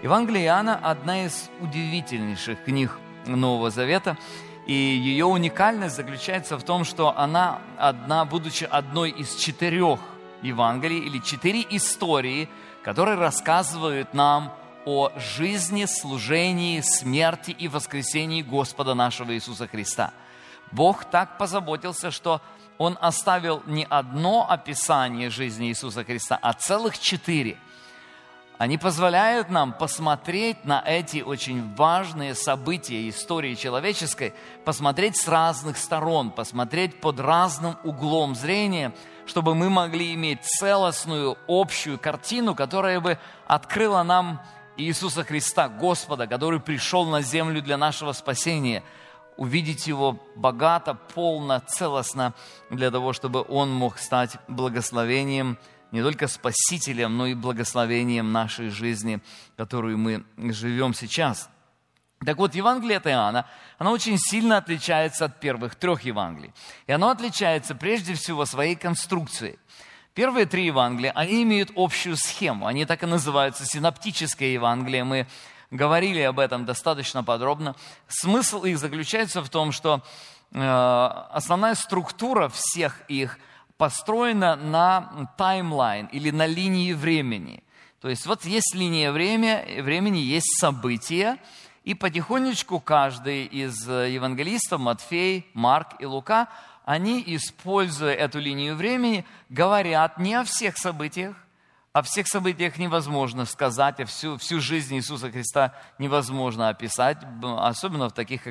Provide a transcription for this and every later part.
Евангелие Иоанна – одна из удивительнейших книг Нового Завета, и ее уникальность заключается в том, что она будучи одной из 4 Евангелий или 4 истории, которые рассказывают нам о жизни, служении, смерти и воскресении Господа нашего Иисуса Христа. Бог так позаботился, что Он оставил не одно описание жизни Иисуса Христа, а целых 4. Они позволяют нам посмотреть на эти очень важные события истории человеческой, посмотреть с разных сторон, посмотреть под разным углом зрения, чтобы мы могли иметь целостную, общую картину, которая бы открыла нам Иисуса Христа, Господа, который пришел на землю для нашего спасения, увидеть Его богато, полно, целостно, для того, чтобы Он мог стать благословением, не только спасителем, но и благословением нашей жизни, которую мы живем сейчас. Так вот, Евангелие от Иоанна, оно очень сильно отличается от первых 3 Евангелий. И оно отличается прежде всего своей конструкцией. Первые 3 Евангелия, они имеют общую схему. Они так и называются синоптические Евангелия. Мы говорили об этом достаточно подробно. Смысл их заключается в том, что основная структура всех их построена на таймлайн или на линии времени. То есть вот есть линия времени, есть события, и потихонечку каждый из евангелистов, Матфей, Марк и Лука, они, используя эту линию времени, говорят не о всех событиях. О всех событиях невозможно сказать, а всю жизнь Иисуса Христа невозможно описать, особенно в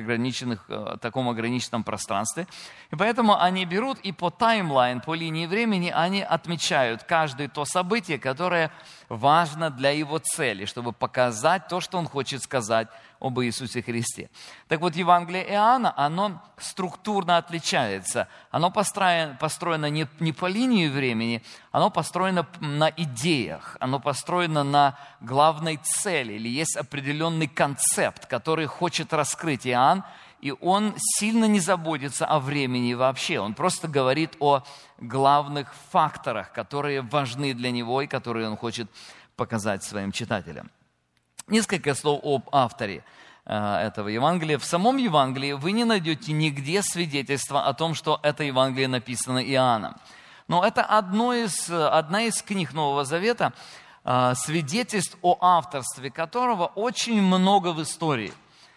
таком ограниченном пространстве. И поэтому они берут и по таймлайн, по линии времени, они отмечают каждое то событие, которое важно для его цели, чтобы показать то, что он хочет сказать об Иисусе Христе. Так вот, Евангелие Иоанна, оно структурно отличается. Оно построено не по линии времени, оно построено на идеях, оно построено на главной цели, или есть определенный концепт, который хочет раскрыть Иоанн, и он сильно не заботится о времени вообще. Он просто говорит о главных факторах, которые важны для него и которые он хочет показать своим читателям. Несколько слов об авторе этого Евангелия. В самом Евангелии вы не найдете нигде свидетельства о том, что это Евангелие написано Иоанном. Но это одна из книг Нового Завета, свидетельств о авторстве которого очень много в истории.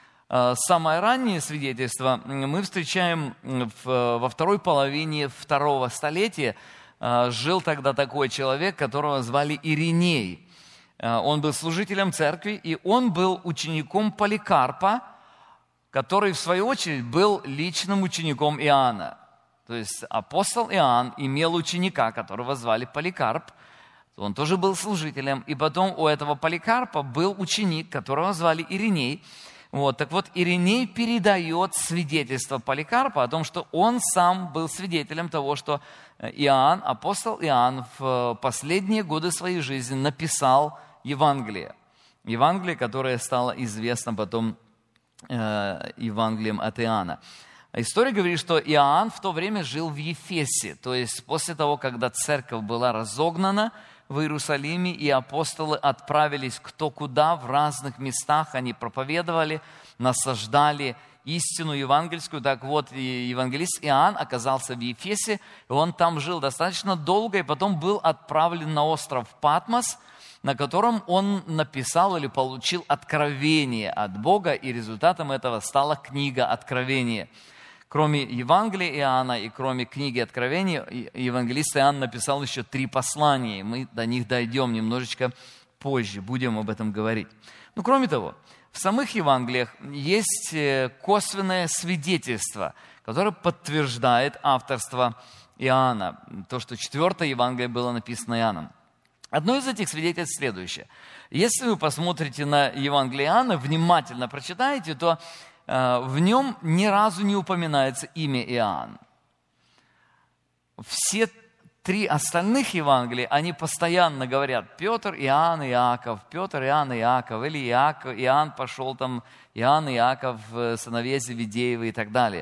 Самое раннее свидетельство мы встречаем во второй половине 2 столетия. Жил тогда такой человек, которого звали Ириней. Он был служителем церкви, и он был учеником Поликарпа, который, в свою очередь, был личным учеником Иоанна. То есть апостол Иоанн имел ученика, которого звали Поликарп. Он тоже был служителем. И потом у этого Поликарпа был ученик, которого звали Ириней. Так вот, Ириней передает свидетельство Поликарпа о том, что он сам был свидетелем того, что апостол Иоанн в последние годы своей жизни написал Евангелие. Евангелие, которое стало известно потом Евангелием от Иоанна. История говорит, что Иоанн в то время жил в Ефесе, то есть после того, когда церковь была разогнана в Иерусалиме, и апостолы отправились кто куда, в разных местах, они проповедовали, насаждали истину евангельскую. Так вот, евангелист Иоанн оказался в Ефесе, и он там жил достаточно долго, и потом был отправлен на остров Патмос, на котором он написал или получил откровение от Бога, и результатом этого стала книга Откровения. Кроме Евангелия Иоанна и кроме книги Откровения, евангелист Иоанн написал еще 3 послания. Мы до них дойдем немножечко позже, будем об этом говорить. Кроме того, в самых Евангелиях есть косвенное свидетельство, которое подтверждает авторство Иоанна, то, что 4 Евангелие было написано Иоанном. Одно из этих свидетельств следующее. Если вы посмотрите на Евангелие Иоанна, внимательно прочитаете, то в нем ни разу не упоминается имя Иоанн. Все 3 остальных Евангелия, они постоянно говорят Петр, Иоанн, Иаков, Петр, Иоанн, Иаков, или Иоанн пошел там, Иоанн, Иаков, сыновья Зеведеевы и так далее.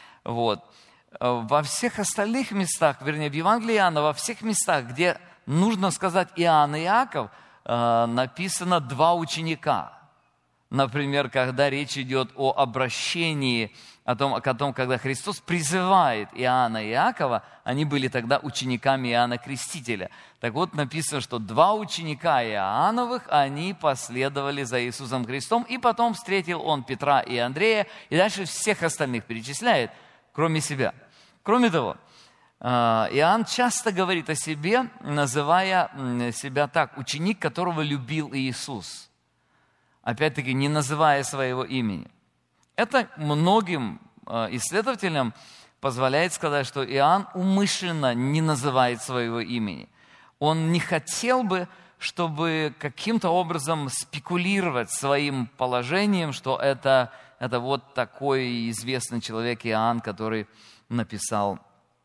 Во всех остальных местах, вернее, в Евангелии Иоанна, во всех местах, где нужно сказать Иоанн и Иаков, написано два ученика. Например, когда речь идет о обращении, о том, когда Христос призывает Иоанна и Иакова, они были тогда учениками Иоанна Крестителя. Так вот, написано, что два ученика Иоанновых, они последовали за Иисусом Христом, и потом встретил он Петра и Андрея, и дальше всех остальных перечисляет, кроме себя. Кроме того, Иоанн часто говорит о себе, называя себя так: ученик, которого любил Иисус. Опять-таки, не называя своего имени. Это многим исследователям позволяет сказать, что Иоанн умышленно не называет своего имени. Он не хотел бы, чтобы каким-то образом спекулировать своим положением, что это вот такой известный человек Иоанн, который написал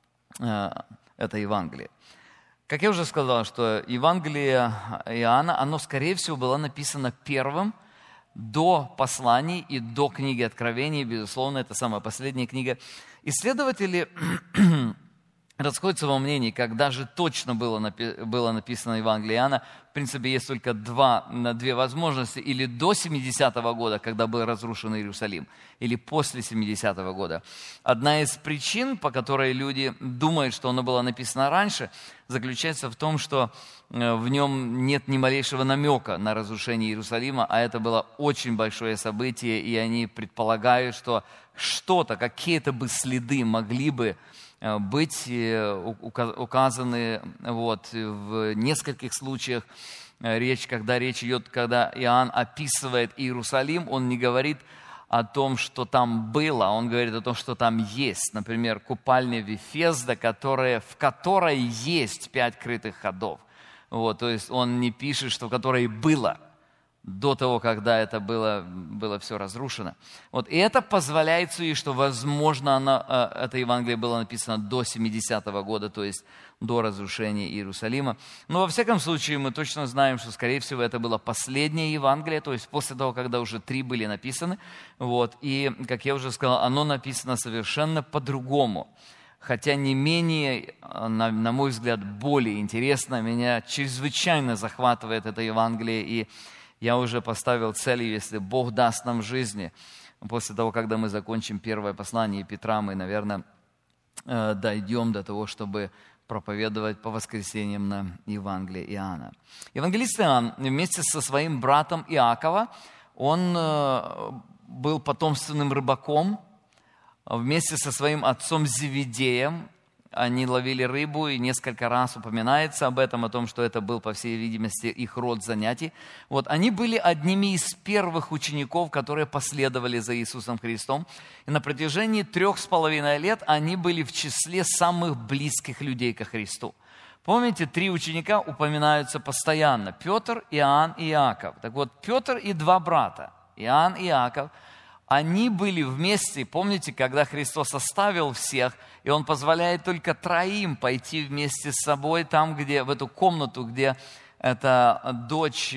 это Евангелие. Как я уже сказал, что Евангелие Иоанна, оно, скорее всего, было написано первым до посланий и до книги Откровения. Безусловно, это самая последняя книга. Исследователи расходятся во мнении, когда же точно было написано Евангелие Иоанна. В принципе, есть только две возможности: или до 70-го года, когда был разрушен Иерусалим, или после 70-го года. Одна из причин, по которой люди думают, что оно было написано раньше, заключается в том, что в нем нет ни малейшего намека на разрушение Иерусалима, а это было очень большое событие, и они предполагают, что какие-то бы следы могли бы быть указаны в нескольких случаях. Когда речь идет, когда Иоанн описывает Иерусалим, он не говорит о том, что там было, он говорит о том, что там есть. Например, купальня Вифезда, в которой есть 5 крытых ходов. То есть он не пишет, что в которой было, до того, когда это было все разрушено. И это позволяет судить, что, возможно, это Евангелие было написано до 70-го года, то есть до разрушения Иерусалима. Но, во всяком случае, мы точно знаем, что, скорее всего, это было последнее Евангелие, то есть после того, когда уже 3 были написаны. И, как я уже сказал, оно написано совершенно по-другому. Хотя не менее, на мой взгляд, более интересно, меня чрезвычайно захватывает это Евангелие, и я уже поставил цель, если Бог даст нам жизни, после того, когда мы закончим первое послание Петра, мы, наверное, дойдем до того, чтобы проповедовать по воскресеньям на Евангелие Иоанна. Евангелист Иоанн вместе со своим братом Иакова, он был потомственным рыбаком, вместе со своим отцом Зеведеем. Они ловили рыбу, и несколько раз упоминается об этом, о том, что это был, по всей видимости, их род занятий. Они были одними из первых учеников, которые последовали за Иисусом Христом. И на протяжении 3,5 лет они были в числе самых близких людей ко Христу. Помните, 3 ученика упоминаются постоянно: Петр, Иоанн и Иаков. Так вот, Петр и 2 брата, Иоанн и Иаков, они были вместе, помните, когда Христос оставил всех, и Он позволяет только 3 пойти вместе с собой там, в эту комнату, где эта дочь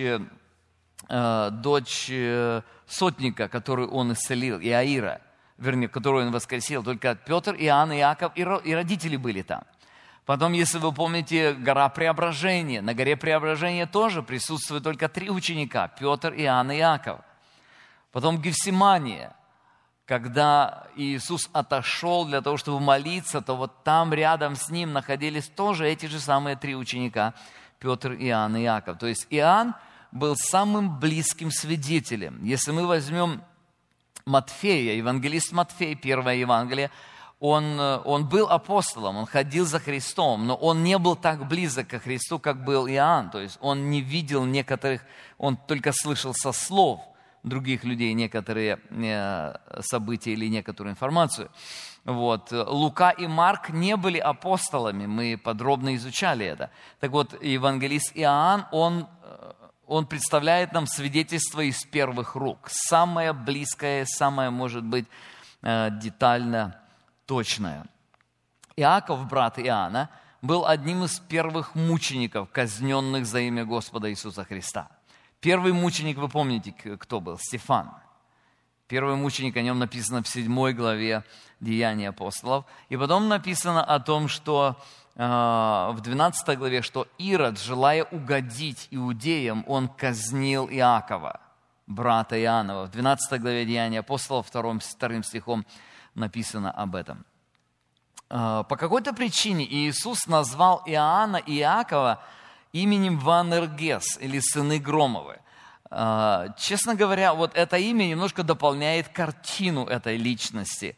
сотника, которую Он исцелил, Иаира, которую Он воскресил, только Петр, Иоанн, Иаков и родители были там. Потом, если вы помните, гора Преображения. На горе Преображения тоже присутствуют только 3 ученика: Петр, Иоанн и Иаков. Потом Гефсимания, когда Иисус отошел для того, чтобы молиться, то там рядом с Ним находились тоже эти же самые 3 ученика: Петр, Иоанн и Иаков. То есть Иоанн был самым близким свидетелем. Если мы возьмем Матфея, евангелист Матфей, первое Евангелие, он был апостолом, он ходил за Христом, но он не был так близок ко Христу, как был Иоанн. То есть он не видел он только слышал со слов других людей некоторые события или некоторую информацию. Лука и Марк не были апостолами, мы подробно изучали это. Так вот, евангелист Иоанн, он представляет нам свидетельство из первых рук. Самое близкое, самое, может быть, детально точное. Иаков, брат Иоанна, был одним из первых мучеников, казненных за имя Господа Иисуса Христа. Первый мученик, вы помните, кто был? Стефан. Первый мученик, о нем написано в 7 главе Деяний апостолов. И потом написано о том, что в 12 главе, что Ирод, желая угодить иудеям, он казнил Иакова, брата Иоаннова. В 12 главе Деяния апостолов, 2 стихом написано об этом. По какой-то причине Иисус назвал Иоанна и Иакова именем Ваанергес, или сыны Громовы. Честно говоря, вот это имя немножко дополняет картину этой личности.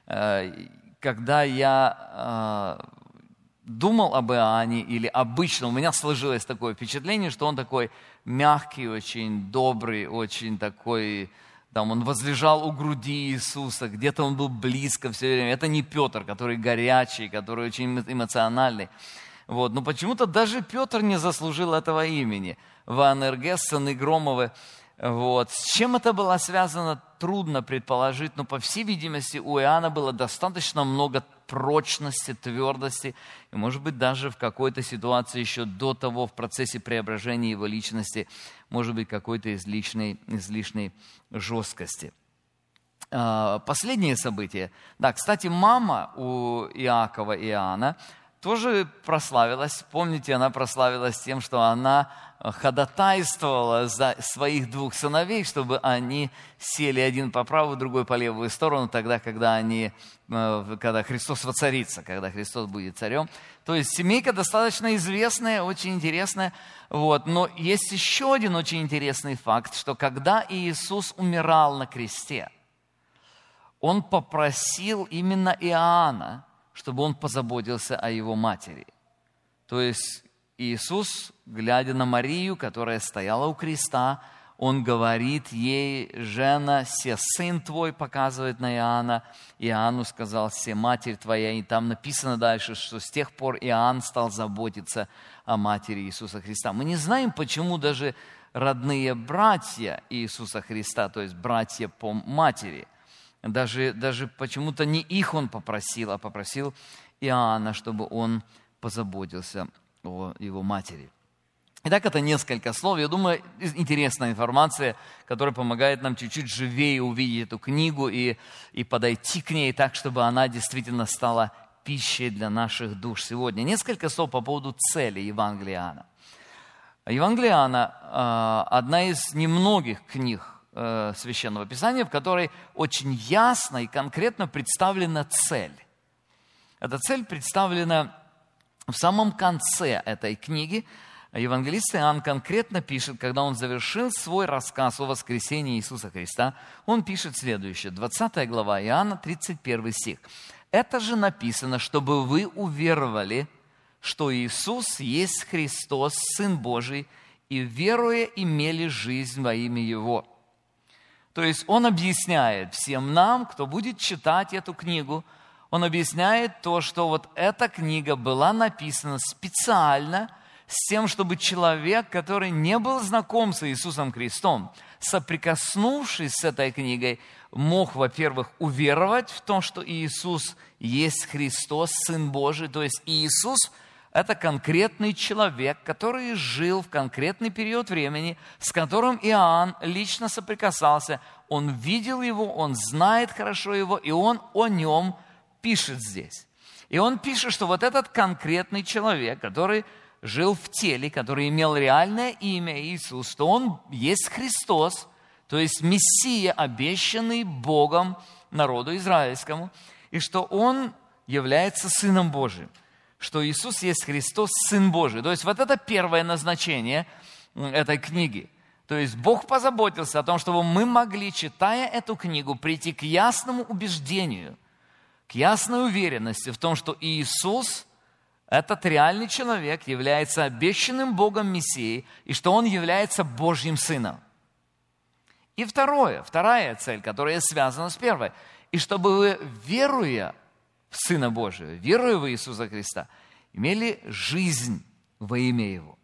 Когда я думал об Иоанне, или обычно у меня сложилось такое впечатление, что он такой мягкий, очень добрый, очень такой, там он возлежал у груди Иисуса, где-то он был близко все время. Это не Петр, который горячий, который очень эмоциональный. Вот. Но почему-то даже Петр не заслужил этого имени. Ваанергес, сыны Громовы. Вот. С чем это было связано, трудно предположить, но, по всей видимости, у Иоанна было достаточно много прочности, твердости, и, может быть, даже в какой-то ситуации еще до того, в процессе преображения его личности, может быть, какой-то излишней жесткости. Последнее событие. Да, кстати, мама у Иакова и Иоанна тоже прославилась. Помните, она прославилась тем, что она ходатайствовала за своих двух сыновей, чтобы они сели один по правую, другой по левую сторону, тогда, когда Христос воцарится, когда Христос будет царем. То есть семейка достаточно известная, очень интересная. Вот. Но есть еще один очень интересный факт, что когда Иисус умирал на кресте, Он попросил именно Иоанна, чтобы он позаботился о его матери. То есть Иисус, глядя на Марию, которая стояла у креста, он говорит ей: «Жена, се сын твой», показывает на Иоанна. Иоанну сказал: «Се матерь твоя». И там написано дальше, что с тех пор Иоанн стал заботиться о матери Иисуса Христа. Мы не знаем, почему даже родные братья Иисуса Христа, то есть братья по матери, даже почему-то не их он попросил, а попросил Иоанна, чтобы он позаботился о его матери. Итак, это несколько слов. Я думаю, интересная информация, которая помогает нам чуть-чуть живее увидеть эту книгу и подойти к ней так, чтобы она действительно стала пищей для наших душ сегодня. Несколько слов по поводу цели Евангелия Иоанна. Евангелие Иоанна – одна из немногих книг Священного Писания, в которой очень ясно и конкретно представлена цель. Эта цель представлена в самом конце этой книги. Евангелист Иоанн конкретно пишет, когда он завершил свой рассказ о воскресении Иисуса Христа, он пишет следующее, 20 глава Иоанна, 31 стих. «Это же написано, чтобы вы уверовали, что Иисус есть Христос, Сын Божий, и, веруя, имели жизнь во имя Его». То есть он объясняет всем нам, кто будет читать эту книгу, он объясняет то, что вот эта книга была написана специально с тем, чтобы человек, который не был знаком с Иисусом Христом, соприкоснувшись с этой книгой, мог, во-первых, уверовать в то, что Иисус есть Христос, Сын Божий, то есть Иисус – это конкретный человек, который жил в конкретный период времени, с которым Иоанн лично соприкасался. Он видел его, он знает хорошо его, и он о нем пишет здесь. И он пишет, что вот этот конкретный человек, который жил в теле, который имел реальное имя Иисус, что он есть Христос, то есть Мессия, обещанный Богом народу израильскому, и что он является Сыном Божиим. Что Иисус есть Христос, Сын Божий. То есть вот это первое назначение этой книги. То есть Бог позаботился о том, чтобы мы могли, читая эту книгу, прийти к ясному убеждению, к ясной уверенности в том, что Иисус, этот реальный человек, является обещанным Богом Мессией, и что Он является Божьим Сыном. И вторая цель, которая связана с первой. И чтобы вы, веруя в Сына Божия, веруя в Иисуса Христа, имели жизнь во имя Его.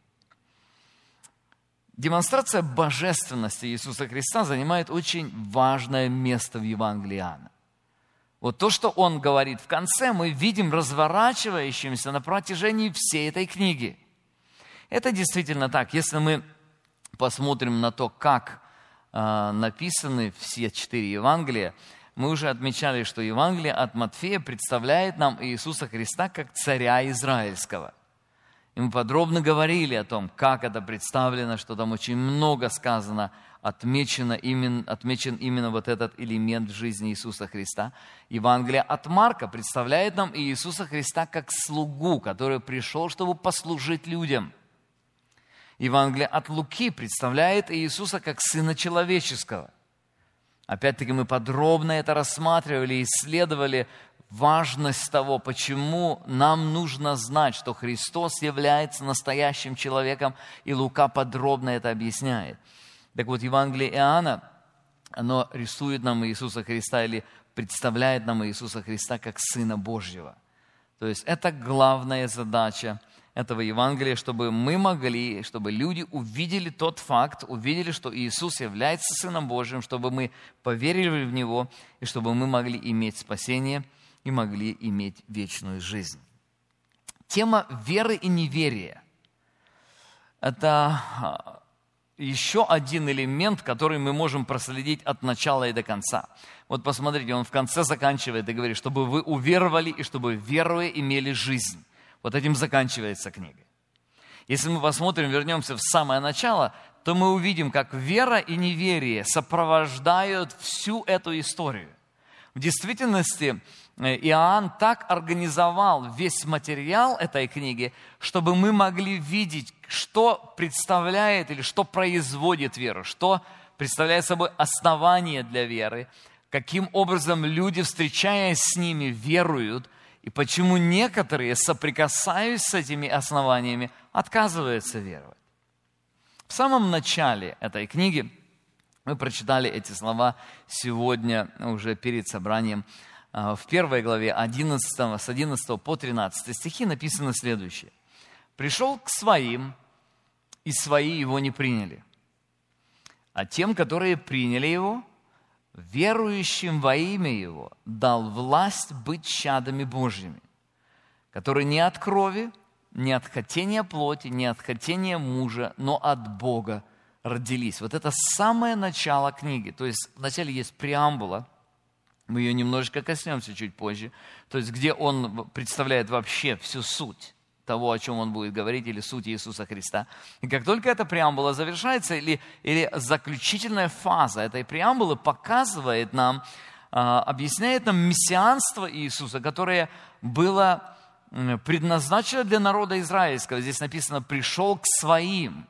Демонстрация божественности Иисуса Христа занимает очень важное место в Евангелии Иоанна. Вот то, что Он говорит в конце, мы видим разворачивающимся на протяжении всей этой книги. Это действительно так. Если мы посмотрим на то, как написаны все 4 Евангелия, мы уже отмечали, что Евангелие от Матфея представляет нам Иисуса Христа как царя израильского. И мы подробно говорили о том, как это представлено, что там очень много сказано, отмечен именно вот этот элемент в жизни Иисуса Христа. Евангелие от Марка представляет нам Иисуса Христа как слугу, который пришел, чтобы послужить людям. Евангелие от Луки представляет Иисуса как Сына Человеческого. Опять-таки мы подробно это рассматривали и исследовали важность того, почему нам нужно знать, что Христос является настоящим человеком, и Лука подробно это объясняет. Так вот, Евангелие Иоанна, оно рисует нам Иисуса Христа или представляет нам Иисуса Христа как Сына Божьего. То есть это главная задача этого Евангелия, чтобы мы могли, чтобы люди увидели тот факт, увидели, что Иисус является Сыном Божьим, чтобы мы поверили в Него, и чтобы мы могли иметь спасение и могли иметь вечную жизнь. Тема веры и неверия – это еще один элемент, который мы можем проследить от начала и до конца. Вот посмотрите, он в конце заканчивает и говорит, чтобы вы уверовали и чтобы веруя имели жизнь. Вот этим заканчивается книга. Если мы посмотрим, вернемся в самое начало, то мы увидим, как вера и неверие сопровождают всю эту историю. В действительности, Иоанн так организовал весь материал этой книги, чтобы мы могли видеть, что представляет или что производит веру, что представляет собой основание для веры, каким образом люди, встречаясь с ними, веруют, и почему некоторые, соприкасаясь с этими основаниями, отказываются веровать. В самом начале этой книги мы прочитали эти слова сегодня уже перед собранием. В 1 главе с 11 по 13 стихи написано следующее. «Пришел к своим, и свои его не приняли. А тем, которые приняли его, верующим во имя его, дал власть быть чадами Божьими, которые не от крови, не от хотения плоти, не от хотения мужа, но от Бога родились». Вот это самое начало книги. То есть вначале есть преамбула, мы ее немножечко коснемся чуть позже, то есть где он представляет вообще всю суть того, о чем он будет говорить, или суть Иисуса Христа. И как только эта преамбула завершается, или заключительная фаза этой преамбулы показывает нам, объясняет нам мессианство Иисуса, которое было предназначено для народа израильского. Здесь написано «пришел к своим».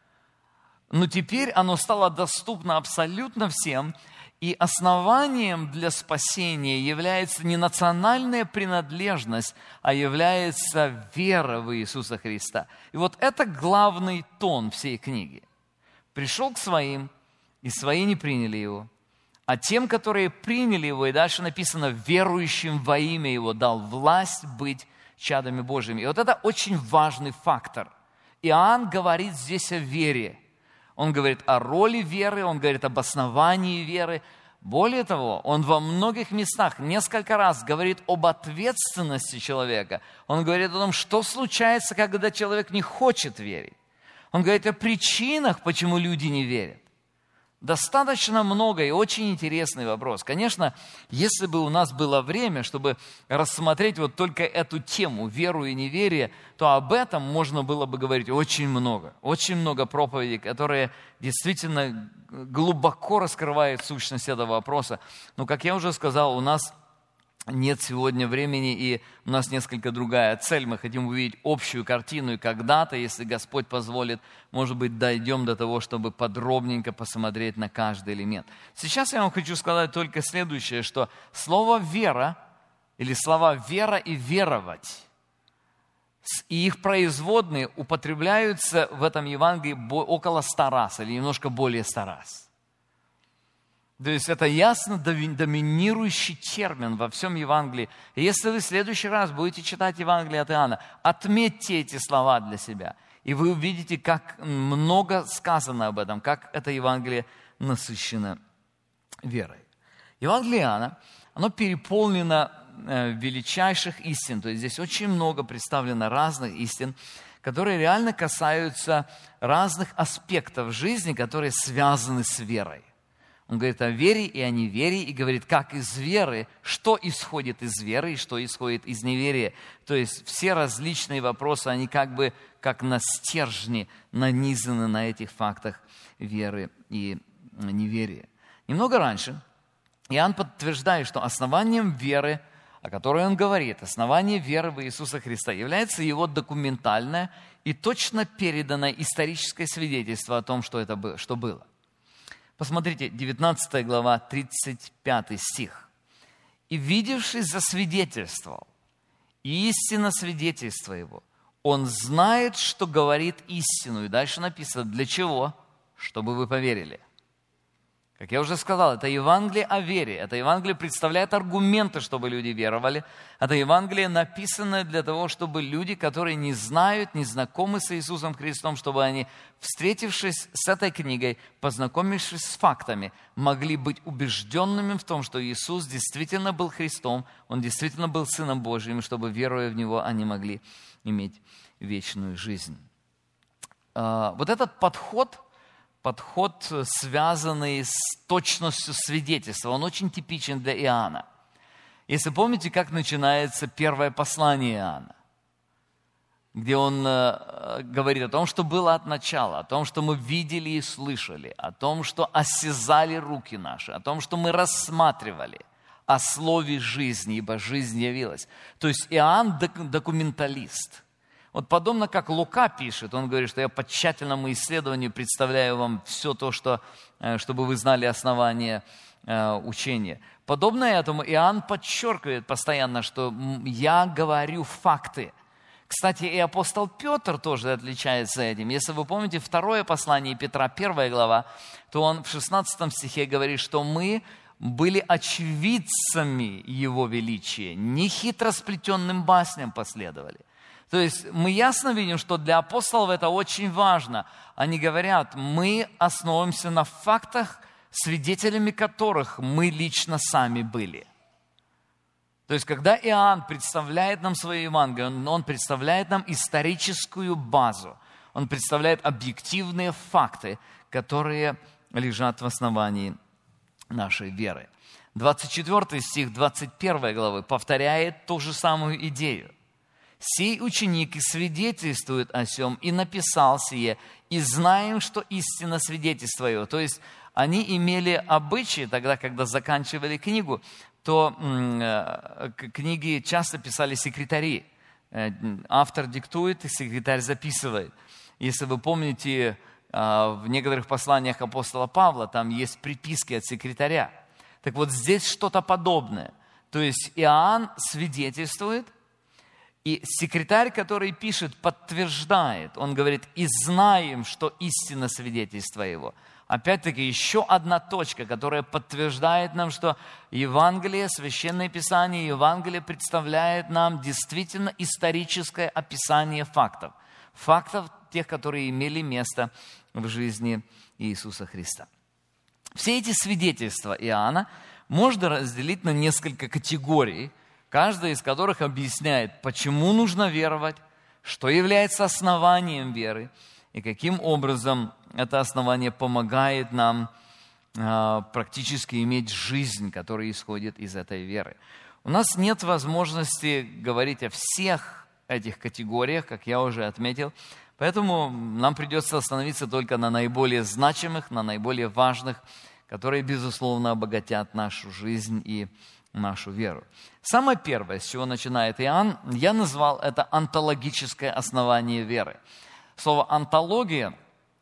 Но теперь оно стало доступно абсолютно всем, и основанием для спасения является не национальная принадлежность, а является вера в Иисуса Христа. И вот это главный тон всей книги. «Пришел к своим, и свои не приняли его. А тем, которые приняли его», и дальше написано «верующим во имя его дал власть быть чадами Божьими». И вот это очень важный фактор. Иоанн говорит здесь о вере. Он говорит о роли веры, он говорит об основании веры. Более того, он во многих местах несколько раз говорит об ответственности человека. Он говорит о том, что случается, когда человек не хочет верить. Он говорит о причинах, почему люди не верят. Достаточно много и очень интересный вопрос. Конечно, если бы у нас было время, чтобы рассмотреть вот только эту тему, веру и неверие, то об этом можно было бы говорить очень много. Очень много проповедей, которые действительно глубоко раскрывают сущность этого вопроса. Но, как я уже сказал, у нас нет сегодня времени, и у нас несколько другая цель. Мы хотим увидеть общую картину, и когда-то, если Господь позволит, может быть, дойдем до того, чтобы подробненько посмотреть на каждый элемент. Сейчас я вам хочу сказать только следующее, что слово «вера» или слова «вера» и «веровать» и их производные употребляются в этом Евангелии около 100 раз или немножко более 100 раз. То есть это ясно доминирующий термин во всем Евангелии. И если вы в следующий раз будете читать Евангелие от Иоанна, отметьте эти слова для себя. И вы увидите, как много сказано об этом, как это Евангелие насыщено верой. Евангелие Иоанна, оно переполнено величайших истин. То есть здесь очень много представлено разных истин, которые реально касаются разных аспектов жизни, которые связаны с верой. Он говорит о вере и о неверии, и говорит, как из веры, что исходит из веры и что исходит из неверия. То есть все различные вопросы, они как бы как на стержне нанизаны на этих фактах веры и неверия. Немного раньше Иоанн подтверждает, что основанием веры, о которой он говорит, основание веры в Иисуса Христа, является его документальное и точно переданное историческое свидетельство о том, что было. Посмотрите, 19 глава, 35 стих. «И видевший засвидетельствовал, и истинно свидетельство его. Он знает, что говорит истину». И дальше написано, для чего? Чтобы вы поверили. Как я уже сказал, это Евангелие о вере. Это Евангелие представляет аргументы, чтобы люди веровали. Это Евангелие написано для того, чтобы люди, которые не знают, не знакомы с Иисусом Христом, чтобы они, встретившись с этой книгой, познакомившись с фактами, могли быть убежденными в том, что Иисус действительно был Христом, Он действительно был Сыном Божьим, и чтобы, веруя в Него, они могли иметь вечную жизнь. Вот этот подход, связанный с точностью свидетельства, он очень типичен для Иоанна. Если помните, как начинается первое послание Иоанна, где он говорит о том, что было от начала, о том, что мы видели и слышали, о том, что осязали руки наши, о том, что мы рассматривали, о слове жизни, ибо жизнь явилась. То есть Иоанн документалист. Вот подобно как Лука пишет, он говорит, что я по тщательному исследованию представляю вам все то, чтобы вы знали основания учения. Подобно этому Иоанн подчеркивает постоянно, что я говорю факты. Кстати, и апостол Петр тоже отличается этим. Если вы помните второе послание Петра, 1 глава, то он в 16 стихе говорит, что мы были очевидцами Его величия, не хитросплетенным басням последовали. То есть мы ясно видим, что для апостолов это очень важно. Они говорят, мы основываемся на фактах, свидетелями которых мы лично сами были. То есть когда Иоанн представляет нам свое Евангелие, он представляет нам историческую базу. Он представляет объективные факты, которые лежат в основании нашей веры. 24 стих 21 главы повторяет ту же самую идею. «Сей ученик и свидетельствует о сем, и написал сие, и знаем, что истинно свидетельство его». То есть они имели обычаи тогда, когда заканчивали книгу, то книги часто писали секретари. Автор диктует, и секретарь записывает. Если вы помните, в некоторых посланиях апостола Павла там есть приписки от секретаря. Так вот здесь что-то подобное. То есть Иоанн свидетельствует, и секретарь, который пишет, подтверждает. Он говорит, и знаем, что истинно свидетельство его. Опять-таки, еще одна точка, которая подтверждает нам, что Евангелие, Священное Писание, Евангелие представляет нам действительно историческое описание фактов. Фактов тех, которые имели место в жизни Иисуса Христа. Все эти свидетельства Иоанна можно разделить на несколько категорий, каждая из которых объясняет, почему нужно веровать, что является основанием веры и каким образом это основание помогает нам практически иметь жизнь, которая исходит из этой веры. У нас нет возможности говорить о всех этих категориях, как я уже отметил, поэтому нам придется остановиться только на наиболее значимых, на наиболее важных, которые, безусловно, обогатят нашу жизнь и нашу веру. Самое первое, с чего начинает Иоанн, я назвал это онтологическое основание веры. Слово «онтология»,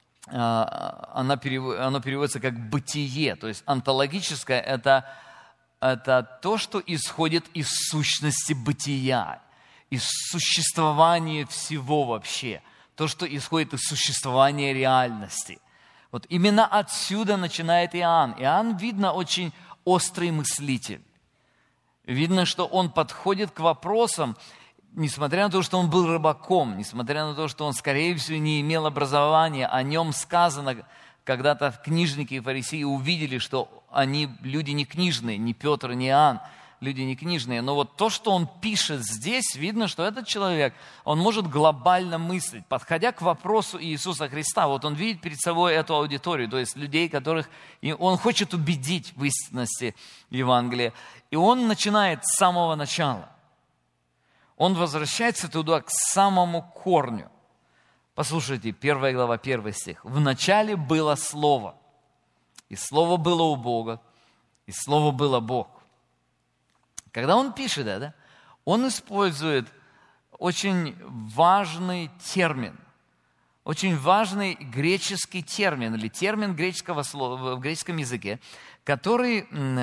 оно переводится как «бытие», то есть онтологическое – это то, что исходит из сущности бытия, из существования всего вообще, то, что исходит из существования реальности. Вот именно отсюда начинает Иоанн. Иоанн, видно, очень острый мыслитель. Видно, что он подходит к вопросам, несмотря на то, что он был рыбаком, несмотря на то, что он, скорее всего, не имел образования, о нем сказано, когда-то книжники и фарисеи увидели, что они люди не книжные, ни Петр, ни Иоанн. люди не книжные, но вот то, что он пишет здесь, видно, что этот человек, он может глобально мыслить, подходя к вопросу Иисуса Христа. Вот он видит перед собой эту аудиторию, то есть людей, которых он хочет убедить в истинности Евангелия. И он начинает с самого начала. Он возвращается туда, к самому корню. Послушайте, 1 глава, 1 стих. «Вначале было Слово, и Слово было у Бога, и Слово было Бог». Когда он пишет это, он использует очень важный термин, очень важный греческий термин, или термин греческого слова в греческом языке, который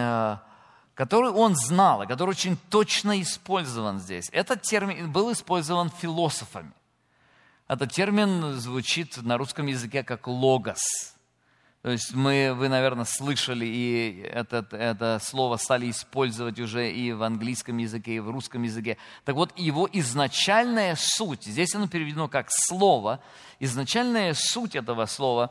он знал, и который очень точно использован здесь. Этот термин был использован философами. Этот термин звучит на русском языке как «логос». То есть вы, наверное, слышали, и это слово стали использовать уже и в английском языке, и в русском языке. Так вот, его изначальная суть, здесь оно переведено как «слово», изначальная суть этого слова,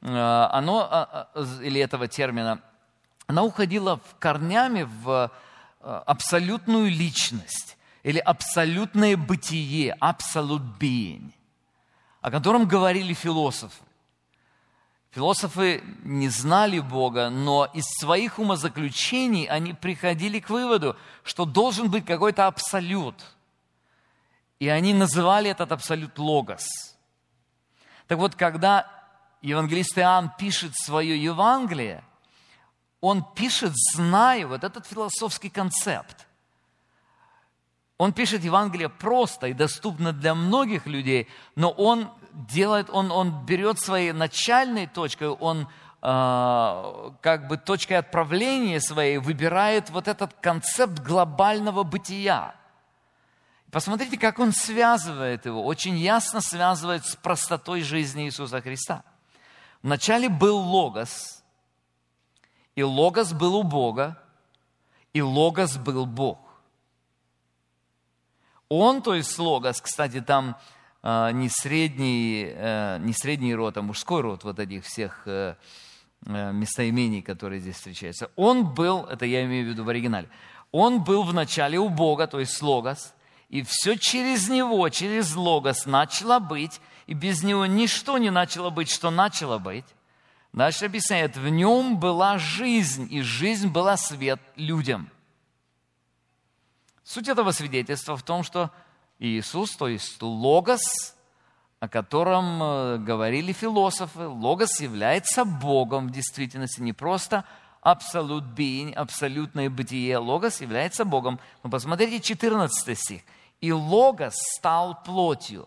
или этого термина, она уходила корнями в абсолютную личность, или абсолютное бытие, absolute being, о котором говорили философы. Философы не знали Бога, но из своих умозаключений они приходили к выводу, что должен быть какой-то абсолют. И они называли этот абсолют логос. Так вот, когда евангелист Иоанн пишет свое Евангелие, он пишет, зная вот этот философский концепт. Он пишет Евангелие просто и доступно для многих людей, но он берет своей начальной точкой, он точкой отправления своей выбирает вот этот концепт глобального бытия. Посмотрите, как он связывает его, очень ясно связывает с простотой жизни Иисуса Христа. Вначале был Логос, и Логос был у Бога, и Логос был Бог. Он, то есть Логос, кстати, там не средний род, а мужской род вот этих всех местоимений, которые здесь встречаются. Он был, это я имею в виду в оригинале, он был вначале у Бога, то есть Логос, и все через него, через Логос начало быть, и без него ничто не начало быть, что начало быть. Дальше объясняет, в нем была жизнь, и жизнь была свет людям. Суть этого свидетельства в том, что Иисус, то есть Логос, о котором говорили философы, Логос является Богом в действительности, не просто absolute being, абсолютное бытие. Логос является Богом. Но посмотрите 14 стих. «И Логос стал плотью,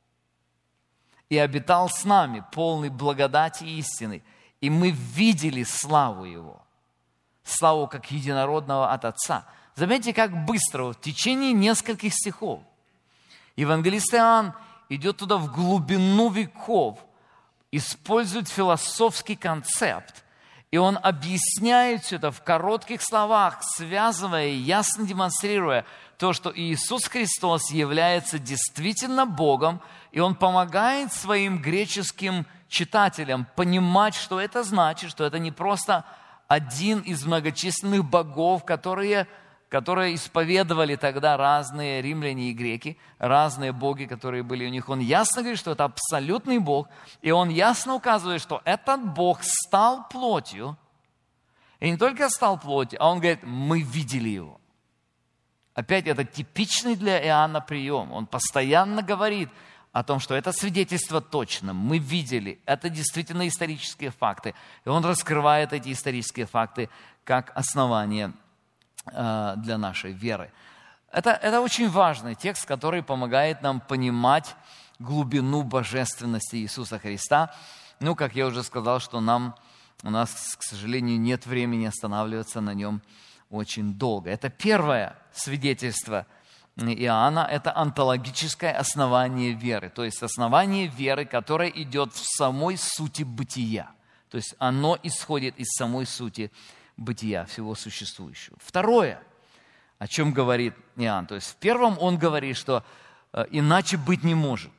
и обитал с нами, полный благодати и истины, и мы видели славу Его, славу как единородного от Отца». Заметьте, как быстро, в течение нескольких стихов, евангелист Иоанн идет туда в глубину веков, использует философский концепт, и он объясняет все это в коротких словах, связывая, ясно демонстрируя то, что Иисус Христос является действительно Богом, и он помогает своим греческим читателям понимать, что это значит, что это не просто один из многочисленных богов, которые исповедовали тогда разные римляне и греки, разные боги, которые были у них. Он ясно говорит, что это абсолютный Бог, и он ясно указывает, что этот Бог стал плотью, и не только стал плотью, а он говорит, мы видели Его. Опять это типичный для Иоанна прием. Он постоянно говорит о том, что это свидетельство точно, мы видели, это действительно исторические факты. И он раскрывает эти исторические факты как основание для нашей веры. Это очень важный текст, который помогает нам понимать глубину божественности Иисуса Христа. Ну, как я уже сказал, что у нас, к сожалению, нет времени останавливаться на нем очень долго. Это первое свидетельство Иоанна, это онтологическое основание веры. То есть основание веры, которое идет в самой сути бытия. То есть оно исходит из самой сути бытия, всего существующего. Второе, о чем говорит Иоанн. То есть в первом он говорит, что иначе быть не может.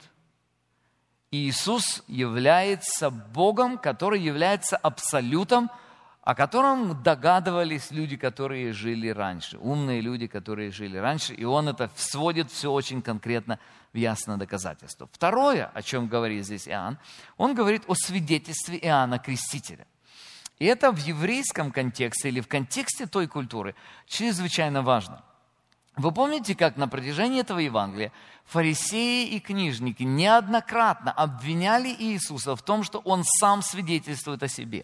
Иисус является Богом, который является абсолютом, о котором догадывались люди, которые жили раньше, умные люди, которые жили раньше, и он это сводит все очень конкретно в ясное доказательство. Второе, о чем говорит здесь Иоанн, он говорит о свидетельстве Иоанна Крестителя. И это в еврейском контексте или в контексте той культуры чрезвычайно важно. Вы помните, как на протяжении этого Евангелия фарисеи и книжники неоднократно обвиняли Иисуса в том, что Он сам свидетельствует о себе.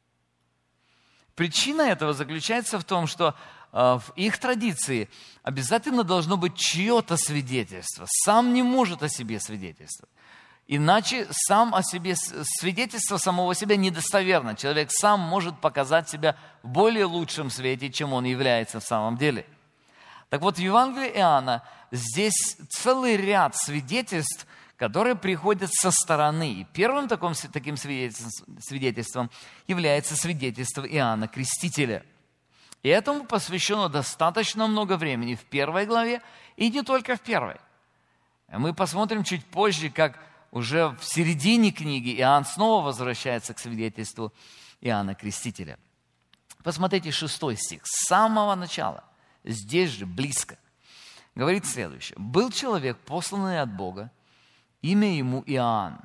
Причина этого заключается в том, что в их традиции обязательно должно быть чье-то свидетельство. Сам не может о себе свидетельствовать. Иначе сам о себе, свидетельство самого себя недостоверно. Человек сам может показать себя в более лучшем свете, чем он является в самом деле. Так вот, в Евангелии Иоанна здесь целый ряд свидетельств, которые приходят со стороны. И первым таким свидетельством является свидетельство Иоанна Крестителя. И этому посвящено достаточно много времени в первой главе, и не только в первой. Мы посмотрим чуть позже, как уже в середине книги Иоанн снова возвращается к свидетельству Иоанна Крестителя. Посмотрите 6 стих. С самого начала, здесь же, близко, говорит следующее. «Был человек, посланный от Бога, имя ему Иоанн.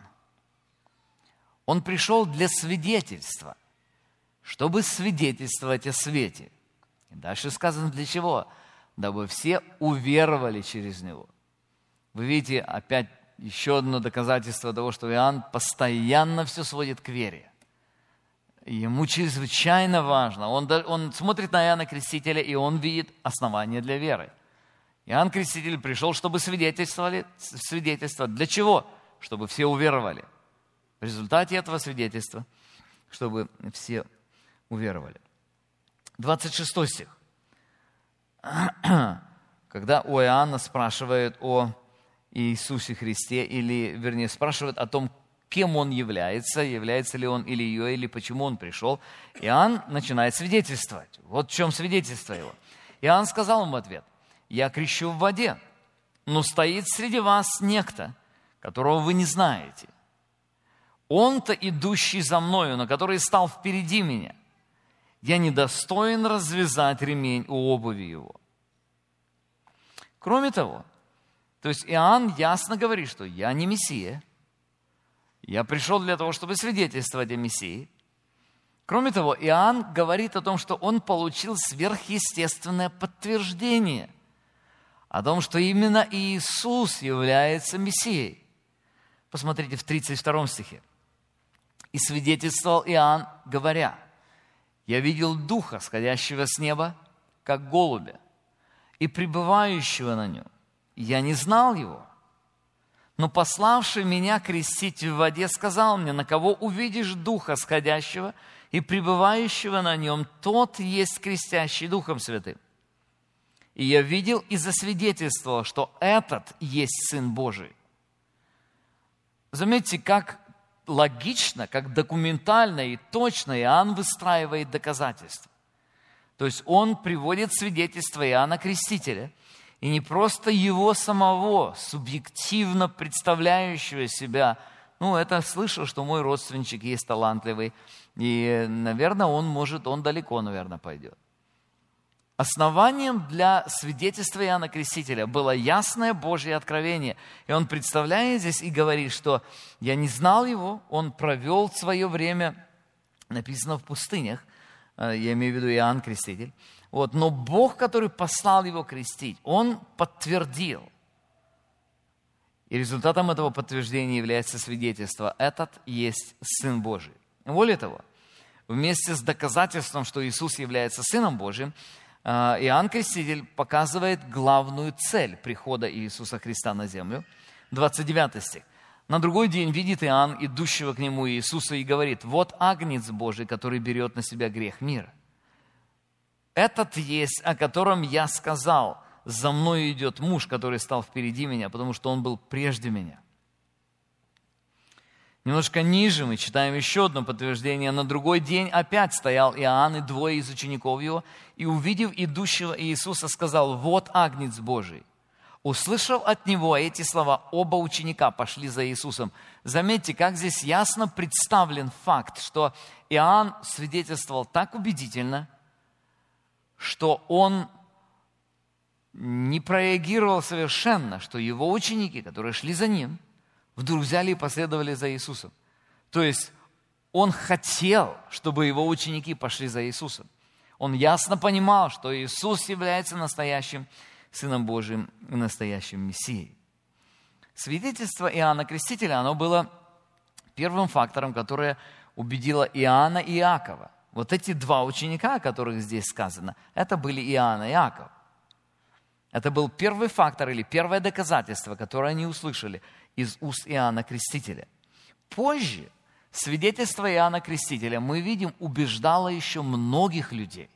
Он пришел для свидетельства, чтобы свидетельствовать о свете». И дальше сказано для чего? Дабы все уверовали через него. Вы видите, опять еще одно доказательство того, что Иоанн постоянно все сводит к вере. Ему чрезвычайно важно. Он смотрит на Иоанна Крестителя, и он видит основания для веры. Иоанн Креститель пришел, чтобы свидетельствовать. Для чего? Чтобы все уверовали. В результате этого свидетельства, чтобы все уверовали. 26 стих. Когда у Иоанна спрашивают о Иисусе Христе, или, вернее, спрашивают о том, кем Он является ли Он Илией, или почему Он пришел, Иоанн начинает свидетельствовать. Вот в чем свидетельство его. Иоанн сказал ему в ответ: «Я крещу в воде, но стоит среди вас некто, которого вы не знаете. Он-то идущий за мною, но который стал впереди меня. Я недостоин развязать ремень у обуви его». Кроме того, то есть Иоанн ясно говорит, что я не Мессия. Я пришел для того, чтобы свидетельствовать о Мессии. Кроме того, Иоанн говорит о том, что он получил сверхъестественное подтверждение о том, что именно Иисус является Мессией. Посмотрите в 32 стихе. «И свидетельствовал Иоанн, говоря: я видел Духа, сходящего с неба, как голубя, и пребывающего на нем. Я не знал его. Но пославший меня крестить в воде сказал мне: на кого увидишь Духа сходящего и пребывающего на нем, тот есть крестящий Духом Святым. И я видел и засвидетельствовал, что этот есть Сын Божий». Заметьте, как логично, как документально и точно Иоанн выстраивает доказательства. То есть он приводит свидетельство Иоанна Крестителя, и не просто его самого, субъективно представляющего себя. Это слышал, что мой родственничек есть талантливый, и, наверное, он далеко, пойдет. Основанием для свидетельства Иоанна Крестителя было ясное Божье откровение. И он представляет здесь и говорит, что я не знал его, он провел свое время, написано, в пустынях, я имею в виду Иоанн Креститель. Но Бог, который послал его крестить, Он подтвердил. И результатом этого подтверждения является свидетельство: этот есть Сын Божий. Более того, вместе с доказательством, что Иисус является Сыном Божьим, Иоанн Креститель показывает главную цель прихода Иисуса Христа на землю. 29 стих. «На другой день видит Иоанн, идущего к нему Иисуса, и говорит: вот Агнец Божий, который берет на себя грех мира. Этот есть, о котором я сказал: за мной идет муж, который стал впереди меня, потому что он был прежде меня». Немножко ниже мы читаем еще одно подтверждение. «На другой день опять стоял Иоанн и двое из учеников его, и, увидев идущего Иисуса, сказал: вот Агнец Божий. Услышав от него эти слова, оба ученика пошли за Иисусом. Заметьте, как здесь ясно представлен факт, что Иоанн свидетельствовал так убедительно, что он не прореагировал совершенно, что его ученики, которые шли за ним, вдруг взяли и последовали за Иисусом. То есть он хотел, чтобы его ученики пошли за Иисусом. Он ясно понимал, что Иисус является настоящим Сыном Божьим и настоящим Мессией. Свидетельство Иоанна Крестителя, оно было первым фактором, которое убедило Иоанна и Иакова. Вот эти два ученика, о которых здесь сказано, это были Иоанн и Иаков. Это был первый фактор или первое доказательство, которое они услышали из уст Иоанна Крестителя. Позже свидетельство Иоанна Крестителя, мы видим, убеждало еще многих людей.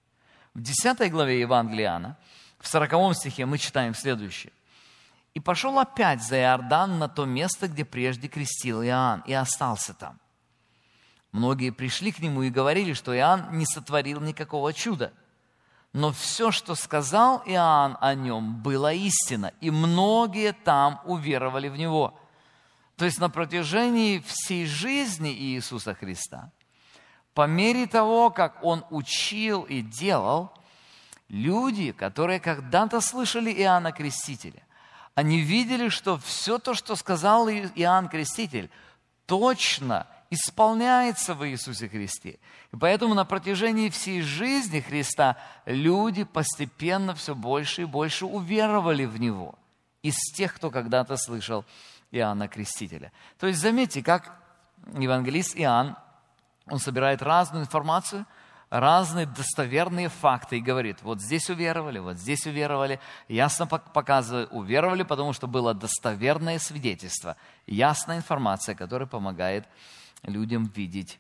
В 10 главе Евангелия Иоанна, в 40 стихе мы читаем следующее. «И пошел опять за Иордан на то место, где прежде крестил Иоанн, и остался там. Многие пришли к нему и говорили, что Иоанн не сотворил никакого чуда. Но все, что сказал Иоанн о нем, было истина, и многие там уверовали в него». То есть на протяжении всей жизни Иисуса Христа, по мере того, как Он учил и делал, люди, которые когда-то слышали Иоанна Крестителя, они видели, что все то, что сказал Иоанн Креститель, точно исполняется в Иисусе Христе. И поэтому на протяжении всей жизни Христа люди постепенно все больше и больше уверовали в Него из тех, кто когда-то слышал Иоанна Крестителя. То есть заметьте, как евангелист Иоанн, он собирает разную информацию, разные достоверные факты и говорит, вот здесь уверовали, ясно показывает, уверовали, потому что было достоверное свидетельство, ясная информация, которая помогает людям видеть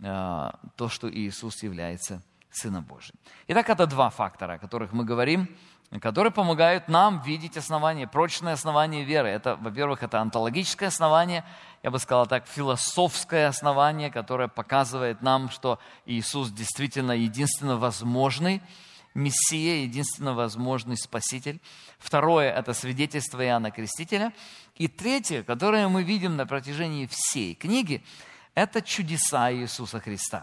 то, что Иисус является Сыном Божьим. Итак, это два фактора, о которых мы говорим, которые помогают нам видеть основание, прочное основание веры. Это, во-первых, это онтологическое основание, я бы сказал так, философское основание, которое показывает нам, что Иисус действительно единственно возможный Мессия, единственно возможный Спаситель. Второе – это свидетельство Иоанна Крестителя. И третье, которое мы видим на протяжении всей книги, это чудеса Иисуса Христа.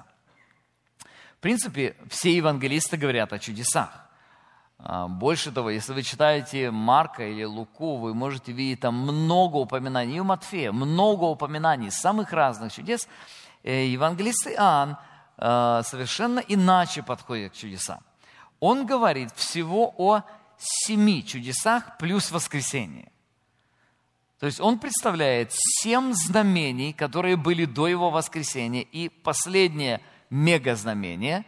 В принципе, все евангелисты говорят о чудесах. Больше того, если вы читаете Марка или Луку, вы можете видеть там много упоминаний, и у Матфея много упоминаний самых разных чудес. Евангелист Иоанн совершенно иначе подходит к чудесам. Он говорит всего о 7 чудесах плюс воскресение. То есть он представляет 7 знамений, которые были до его воскресения, и последнее мегазнамение,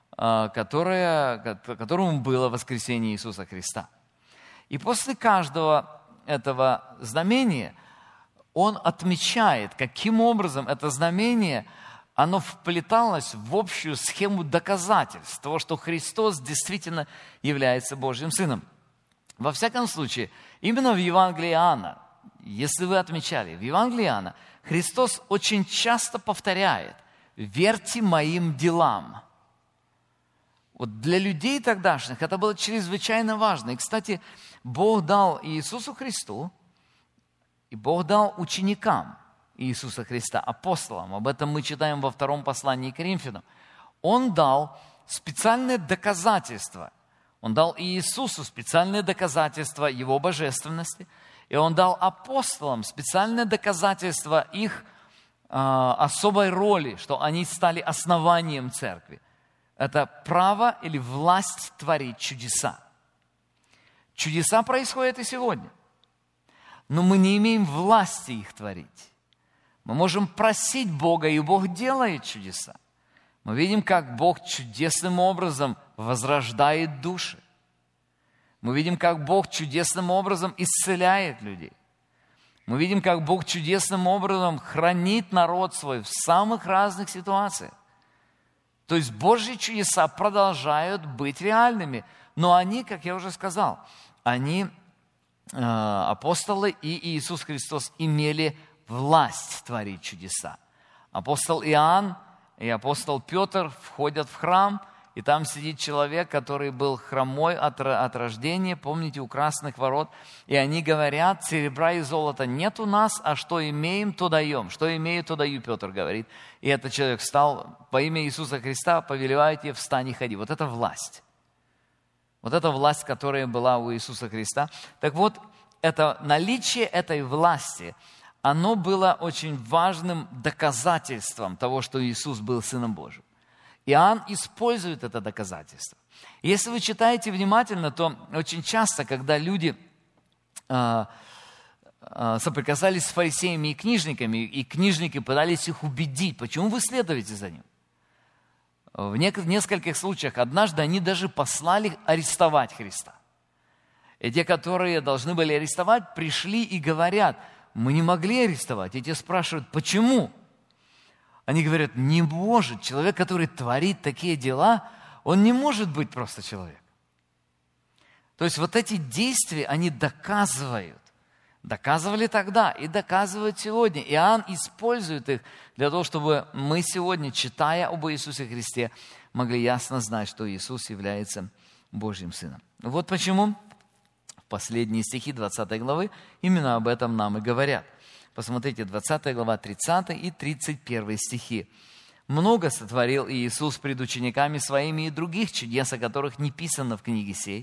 которому было воскресение Иисуса Христа. И после каждого этого знамения он отмечает, каким образом это знамение, оно вплеталось в общую схему доказательств того, что Христос действительно является Божьим Сыном. Во всяком случае, именно в Евангелии Иоанна, если вы отмечали, в Евангелии Иоанна Христос очень часто повторяет «верьте моим делам». Вот для людей тогдашних это было чрезвычайно важно. И, кстати, Бог дал Иисусу Христу, и Бог дал ученикам Иисуса Христа, апостолам. Об этом мы читаем во 2 послании к Коринфянам. Он дал специальное доказательство. Он дал Иисусу специальное доказательство Его божественности. И Он дал апостолам специальное доказательство их особой роли, что они стали основанием церкви. Это право или власть творить чудеса. Чудеса происходят и сегодня. Но мы не имеем власти их творить. Мы можем просить Бога, и Бог делает чудеса. Мы видим, как Бог чудесным образом возрождает души. Мы видим, как Бог чудесным образом исцеляет людей. Мы видим, как Бог чудесным образом хранит народ свой в самых разных ситуациях. То есть Божьи чудеса продолжают быть реальными. Но они, как я уже сказал, апостолы и Иисус Христос имели власть творить чудеса. Апостол Иоанн и апостол Петр входят в храм, и там сидит человек, который был хромой от рождения, помните, у красных ворот, и они говорят: серебра и золота нет у нас, а что имеем, то даем. Что имею, то даю, Петр говорит. И этот человек встал: во имя Иисуса Христа повелеваю тебе, встань и ходи. Вот это власть. Вот это власть, которая была у Иисуса Христа. Так вот, это наличие этой власти, оно было очень важным доказательством того, что Иисус был Сыном Божьим. Иоанн использует это доказательство. Если вы читаете внимательно, то очень часто, когда люди соприкасались с фарисеями и книжники пытались их убедить, почему вы следуете за ним. В нескольких случаях однажды они даже послали арестовать Христа. И те, которые должны были арестовать, пришли и говорят: мы не могли арестовать. И те спрашивают: почему? Они говорят: не может. Человек, который творит такие дела, он не может быть просто человек. То есть вот эти действия, они доказывают. Доказывали тогда и доказывают сегодня. Иоанн использует их для того, чтобы мы сегодня, читая об Иисусе Христе, могли ясно знать, что Иисус является Божьим Сыном. Вот почему последние стихи 20 главы именно об этом нам и говорят. Посмотрите, 20 глава, 30 и 31 стихи. «Много сотворил Иисус пред учениками своими и других чудес, о которых не писано в книге сей.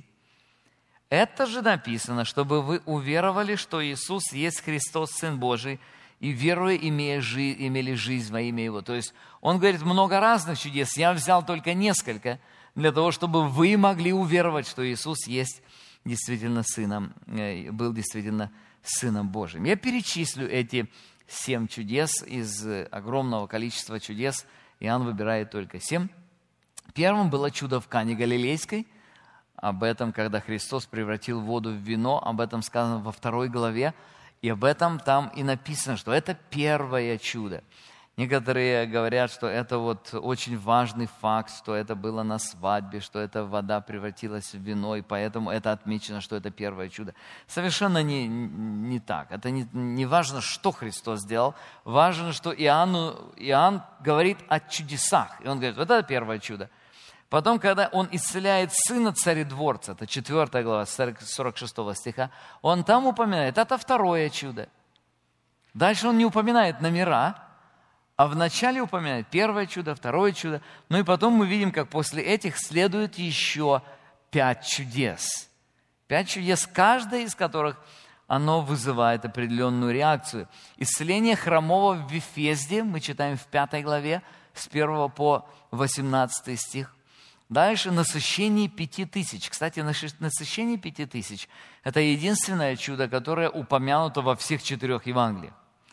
Это же написано, чтобы вы уверовали, что Иисус есть Христос, Сын Божий, и веруя, имели жизнь во имя Его». То есть он говорит, много разных чудес, я взял только несколько, для того, чтобы вы могли уверовать, что Иисус есть действительно Сыном, был действительно Сыном Божьим. Я перечислю эти 7 чудес из огромного количества чудес. Иоанн выбирает только 7. Первым было чудо в Кане Галилейской. Об этом, когда Христос превратил воду в вино, об этом сказано во 2 главе. И об этом там и написано, что это первое чудо. Некоторые говорят, что это вот очень важный факт, что это было на свадьбе, что эта вода превратилась в вино, и поэтому это отмечено, что это первое чудо. Совершенно не так. Это не важно, что Христос сделал. Важно, что Иоанн говорит о чудесах. И он говорит, вот это первое чудо. Потом, когда он исцеляет сына царедворца, это 4 глава, 46 стиха, он там упоминает, это второе чудо. Дальше он не упоминает номера, а вначале упоминает первое чудо, второе чудо. Ну и потом мы видим, как после этих следует еще 5 чудес. 5 чудес, каждое из которых оно вызывает определенную реакцию. Исцеление хромого в Вифезде, мы читаем в 5 главе, с 1 по 18 стих. Дальше насыщение 5000. Кстати, насыщение 5000 – это единственное чудо, которое упомянуто во всех 4 Евангелиях.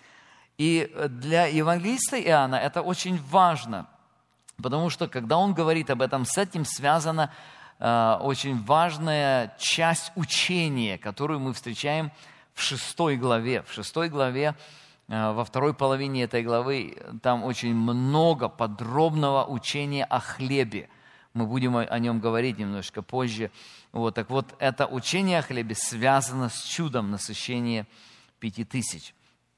И для евангелиста Иоанна это очень важно, потому что, когда он говорит об этом, с этим связана очень важная часть учения, которую мы встречаем в 6 главе. В 6 главе, во второй половине этой главы, там очень много подробного учения о хлебе. Мы будем о нем говорить немножко позже. Вот, так вот, это учение о хлебе связано с чудом насыщения 5000.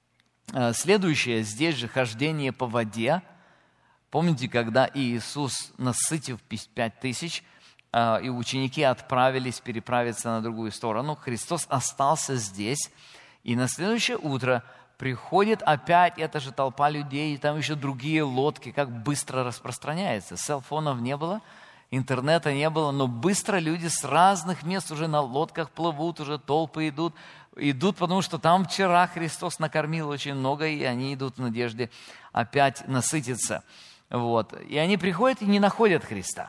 Следующее здесь же хождение по воде. Помните, когда Иисус, насытив 5000, и ученики отправились переправиться на другую сторону, Христос остался здесь, и на следующее утро приходит опять эта же толпа людей, и там еще другие лодки, как быстро распространяется. Селфонов не было, интернета не было, но быстро люди с разных мест уже на лодках плывут, уже толпы идут, потому что там вчера Христос накормил очень много, и они идут в надежде опять насытиться. Вот. И они приходят и не находят Христа.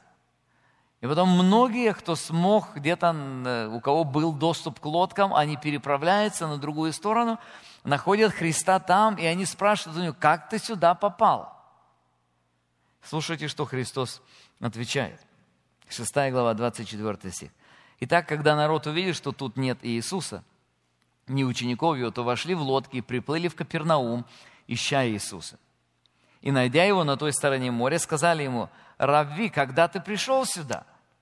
И потом многие, кто смог, где-то у кого был доступ к лодкам, они переправляются на другую сторону, находят Христа там, и они спрашивают у него, как ты сюда попал? Слушайте, что Христос отвечает. 6 глава, 24 стих. «Итак, когда народ увидел, что тут нет Иисуса, ни учеников его, то вошли в лодки и приплыли в Капернаум, ища Иисуса. И, найдя его на той стороне моря, сказали ему, «Равви, когда ты пришел сюда?»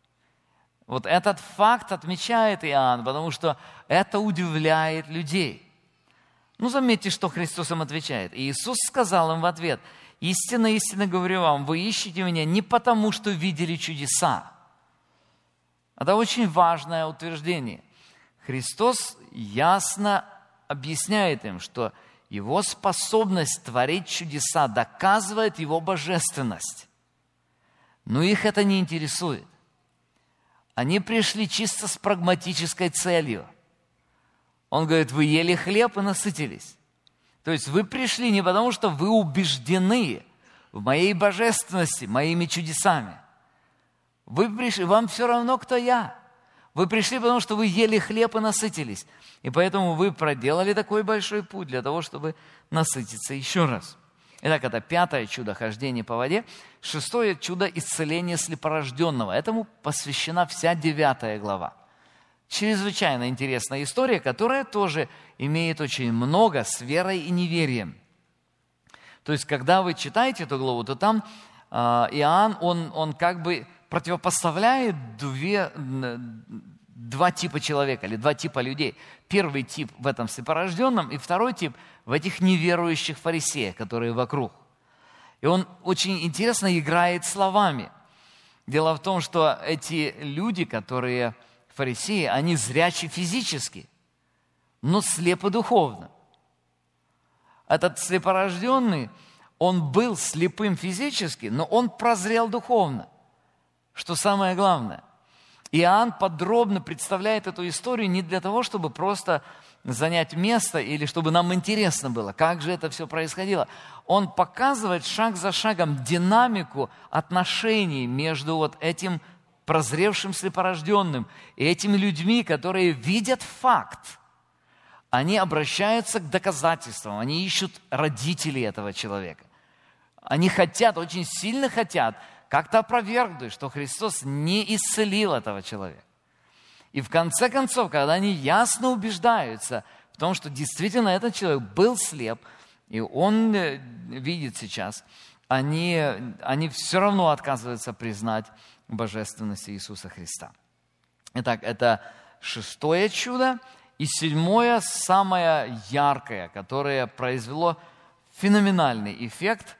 Вот этот факт отмечает Иоанн, потому что это удивляет людей. Ну, заметьте, что Христос им отвечает. Иисус сказал им в ответ, истинно, истинно говорю вам, вы ищете меня не потому, что видели чудеса. Это очень важное утверждение. Христос ясно объясняет им, что Его способность творить чудеса доказывает Его божественность. Но их это не интересует. Они пришли чисто с прагматической целью. Он говорит, вы ели хлеб и насытились. То есть вы пришли не потому, что вы убеждены в моей божественности, моими чудесами. Вы пришли, вам все равно, кто я. Вы пришли, потому что вы ели хлеб и насытились. И поэтому вы проделали такой большой путь для того, чтобы насытиться еще раз. Итак, это 5-е чудо хождения по воде. 6-е чудо исцеления слепорожденного. Этому посвящена вся 9 глава. Чрезвычайно интересная история, которая тоже имеет очень много с верой и неверием. То есть, когда вы читаете эту главу, то там Иоанн, он как бы противопоставляет два типа человека или 2 типа людей. Первый тип в этом слепорожденном, и второй тип в этих неверующих фарисеях, которые вокруг. И он очень интересно играет словами. Дело в том, что эти люди, которые фарисеи, они зрячи физически, но слепы духовно. Этот слепорожденный, он был слепым физически, но он прозрел духовно. Что самое главное. Иоанн подробно представляет эту историю не для того, чтобы просто занять место или чтобы нам интересно было, как же это все происходило. Он показывает шаг за шагом динамику отношений между вот этим прозревшим слепорожденным и этими людьми, которые видят факт. Они обращаются к доказательствам, они ищут родителей этого человека. Они хотят, очень сильно хотят как-то опровергнуть, что Христос не исцелил этого человека. И в конце концов, когда они ясно убеждаются в том, что действительно этот человек был слеп, и он видит сейчас, они все равно отказываются признать божественность Иисуса Христа. Итак, это 6-е чудо. И 7-е, самое яркое, которое произвело феноменальный эффект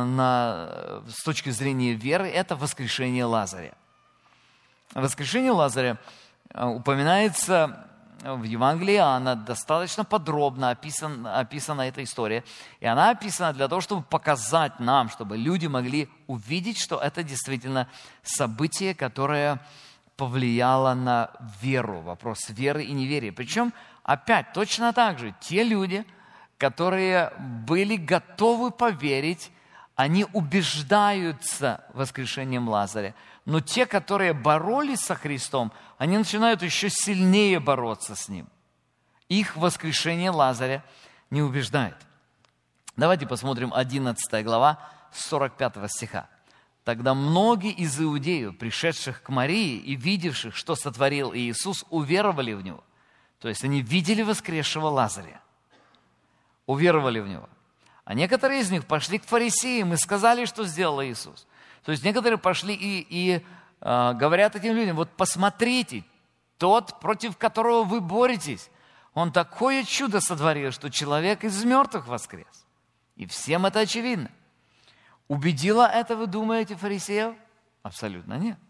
с точки зрения веры, это воскрешение Лазаря. Воскрешение Лазаря упоминается в Евангелии Иоанна, достаточно подробно описана эта история. И она описана для того, чтобы показать нам, чтобы люди могли увидеть, что это действительно событие, которое повлияло на веру, вопрос веры и неверия. Причем, опять, точно так же, те люди, которые были готовы поверить, они убеждаются воскрешением Лазаря. Но те, которые боролись со Христом, они начинают еще сильнее бороться с Ним. Их воскрешение Лазаря не убеждает. Давайте посмотрим 11 глава, 45 стиха. Тогда многие из иудеев, пришедших к Марии и видевших, что сотворил Иисус, уверовали в Него. То есть они видели воскресшего Лазаря. Уверовали в Него. А некоторые из них пошли к фарисеям и сказали, что сделал Иисус. То есть некоторые пошли и говорят этим людям, вот посмотрите, тот, против которого вы боретесь, он такое чудо сотворил, что человек из мертвых воскрес. И всем это очевидно. Убедило это, вы думаете, фарисеев? Абсолютно нет.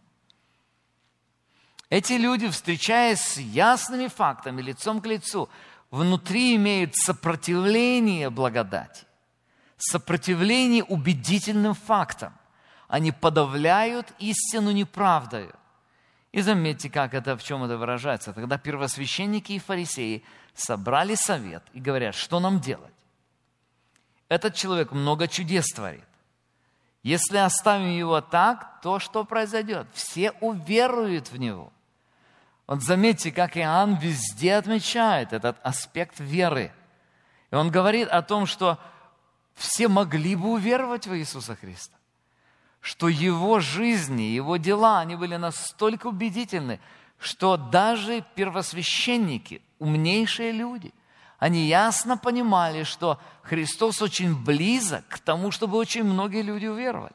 Эти люди, встречаясь с ясными фактами, лицом к лицу, внутри имеют сопротивление благодати, сопротивление убедительным фактам. Они подавляют истину неправдою. И заметьте, в чем это выражается. Тогда первосвященники и фарисеи собрали совет и говорят, что нам делать? Этот человек много чудес творит. Если оставим его так, то что произойдет? Все уверуют в него. Вот заметьте, как Иоанн везде отмечает этот аспект веры. И он говорит о том, что все могли бы уверовать в Иисуса Христа. Что его жизни, его дела, они были настолько убедительны, что даже первосвященники, умнейшие люди, они ясно понимали, что Христос очень близок к тому, чтобы очень многие люди уверовали.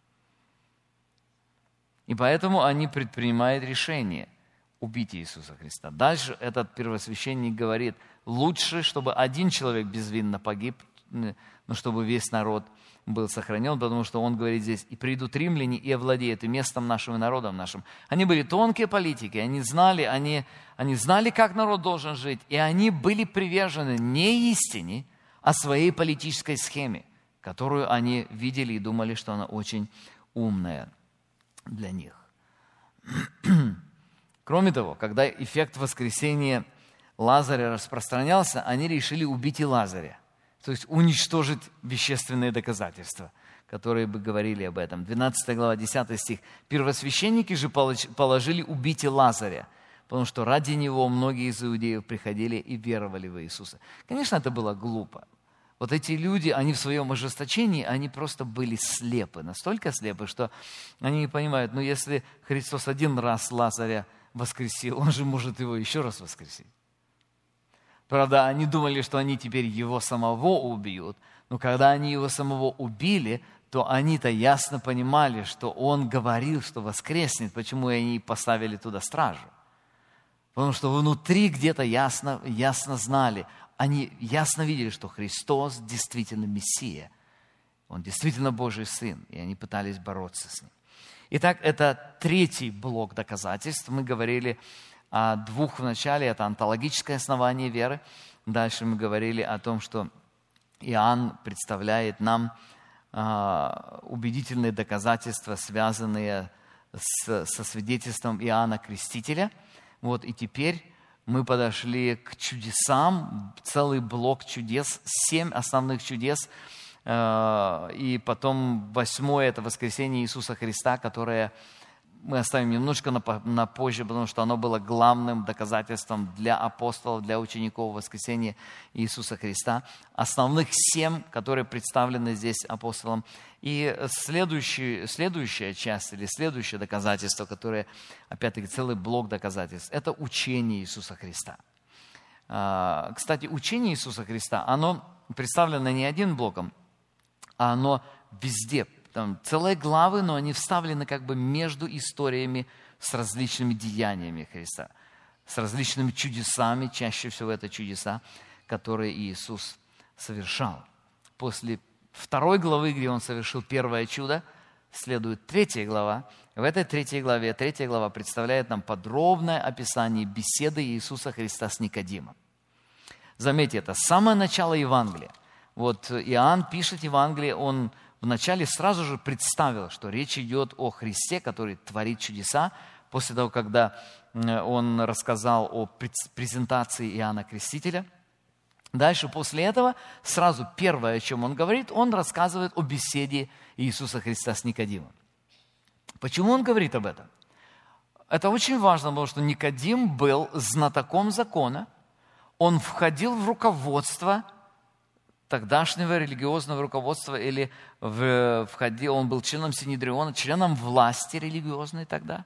И поэтому они предпринимают решение убить Иисуса Христа. Дальше этот первосвященник говорит, лучше, чтобы один человек безвинно погиб, чтобы весь народ был сохранен, потому что он говорит здесь: «И придут римляне и овладеют и местом нашим, и народом нашим». Они были тонкие политики, они знали, как народ должен жить, и они были привержены не истине, а своей политической схеме, которую они видели и думали, что она очень умная для них. Кроме того, когда эффект воскресения Лазаря распространялся, они решили убить и Лазаря, то есть уничтожить вещественные доказательства, которые бы говорили об этом. 12 глава, 10 стих. «Первосвященники же положили убить и Лазаря, потому что ради него многие из иудеев приходили и веровали в Иисуса». Конечно, это было глупо. Вот эти люди, они в своем ожесточении, они просто были слепы, настолько слепы, что они не понимают, если Христос один раз Лазаря воскресил, Он же может его еще раз воскресить. Правда, они думали, что они теперь его самого убьют, но когда они его самого убили, то они-то ясно понимали, что он говорил, что воскреснет, почему они поставили туда стражу. Потому что внутри где-то ясно знали, они ясно видели, что Христос действительно Мессия, Он действительно Божий Сын, и они пытались бороться с Ним. Итак, это третий блок доказательств. Мы говорили о двух в начале, это онтологическое основание веры. Дальше мы говорили о том, что Иоанн представляет нам убедительные доказательства, связанные со свидетельством Иоанна Крестителя. И теперь мы подошли к чудесам, целый блок чудес, 7 основных чудес. И потом 8 это воскресение Иисуса Христа, которое мы оставим немножко на позже, потому что оно было главным доказательством для апостолов, для учеников воскресения Иисуса Христа. Основных 7, которые представлены здесь апостолом. И следующая часть или следующее доказательство, которое, опять-таки, целый блок доказательств, это учение Иисуса Христа. Кстати, учение Иисуса Христа, оно представлено не одним блоком, а оно везде. Там целые главы, но они вставлены как бы между историями с различными деяниями Христа, с различными чудесами, чаще всего это чудеса, которые Иисус совершал. После 2 главы, где Он совершил первое чудо, следует 3 глава. В этой 3 главе, 3 глава представляет нам подробное описание беседы Иисуса Христа с Никодимом. Заметьте, это самое начало Евангелия. Иоанн пишет Евангелие, он вначале сразу же представил, что речь идет о Христе, который творит чудеса, после того, когда он рассказал о презентации Иоанна Крестителя. Дальше, после этого, сразу первое, о чем он говорит, он рассказывает о беседе Иисуса Христа с Никодимом. Почему он говорит об этом? Это очень важно, потому что Никодим был знатоком закона, он входил в руководство тогдашнего религиозного руководства, или он был членом Синедриона, членом власти религиозной тогда.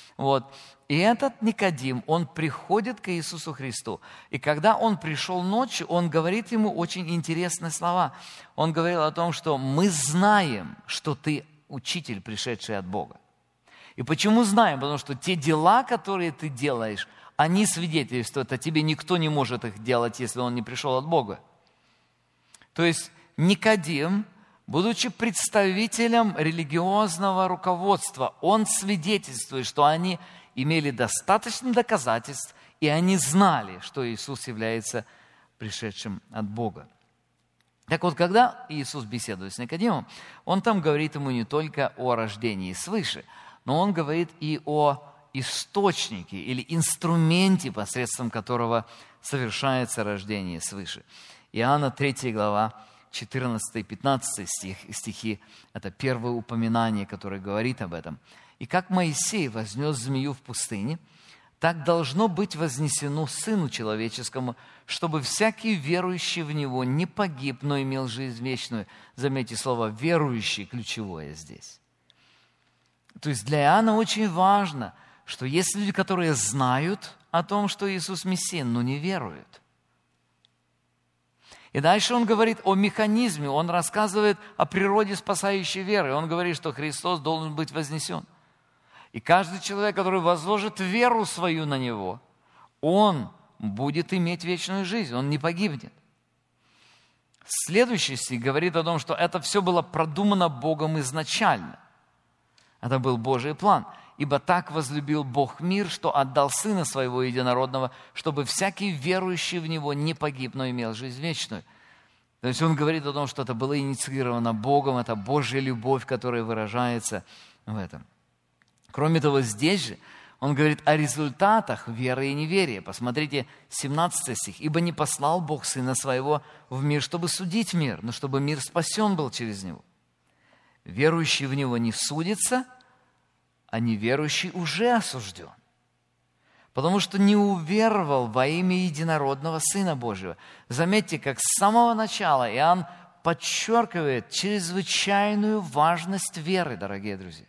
И этот Никодим, он приходит к Иисусу Христу. И когда он пришел ночью, он говорит ему очень интересные слова. Он говорил о том, что мы знаем, что ты учитель, пришедший от Бога. И почему знаем? Потому что те дела, которые ты делаешь, они свидетельствуют, а тебе никто не может их делать, если он не пришел от Бога. То есть Никодим, будучи представителем религиозного руководства, он свидетельствует, что они имели достаточно доказательств, и они знали, что Иисус является пришедшим от Бога. Так вот, когда Иисус беседует с Никодимом, Он там говорит ему не только о рождении свыше, но Он говорит и о источнике или инструменте, посредством которого совершается рождение свыше. Иоанна 3 глава, 14 и 15 стихи, это первое упоминание, которое говорит об этом. «И как Моисей вознес змею в пустыне, так должно быть вознесено Сыну Человеческому, чтобы всякий верующий в Него не погиб, но имел жизнь вечную». Заметьте, слово «верующий» ключевое здесь. То есть для Иоанна очень важно, что есть люди, которые знают о том, что Иисус Мессия, но не веруют. И дальше он говорит о механизме, он рассказывает о природе спасающей веры. Он говорит, что Христос должен быть вознесен. И каждый человек, который возложит веру свою на Него, он будет иметь вечную жизнь, он не погибнет. Следующий стих говорит о том, что это все было продумано Богом изначально. Это был Божий план. «Ибо так возлюбил Бог мир, что отдал Сына Своего Единородного, чтобы всякий верующий в Него не погиб, но имел жизнь вечную». То есть он говорит о том, что это было инициировано Богом, это Божья любовь, которая выражается в этом. Кроме того, здесь же он говорит о результатах веры и неверия. Посмотрите, 17 стих. «Ибо не послал Бог Сына Своего в мир, чтобы судить мир, но чтобы мир спасен был через Него. Верующий в Него не судится, а неверующий уже осужден, потому что не уверовал во имя единородного Сына Божьего». Заметьте, как с самого начала Иоанн подчеркивает чрезвычайную важность веры, дорогие друзья.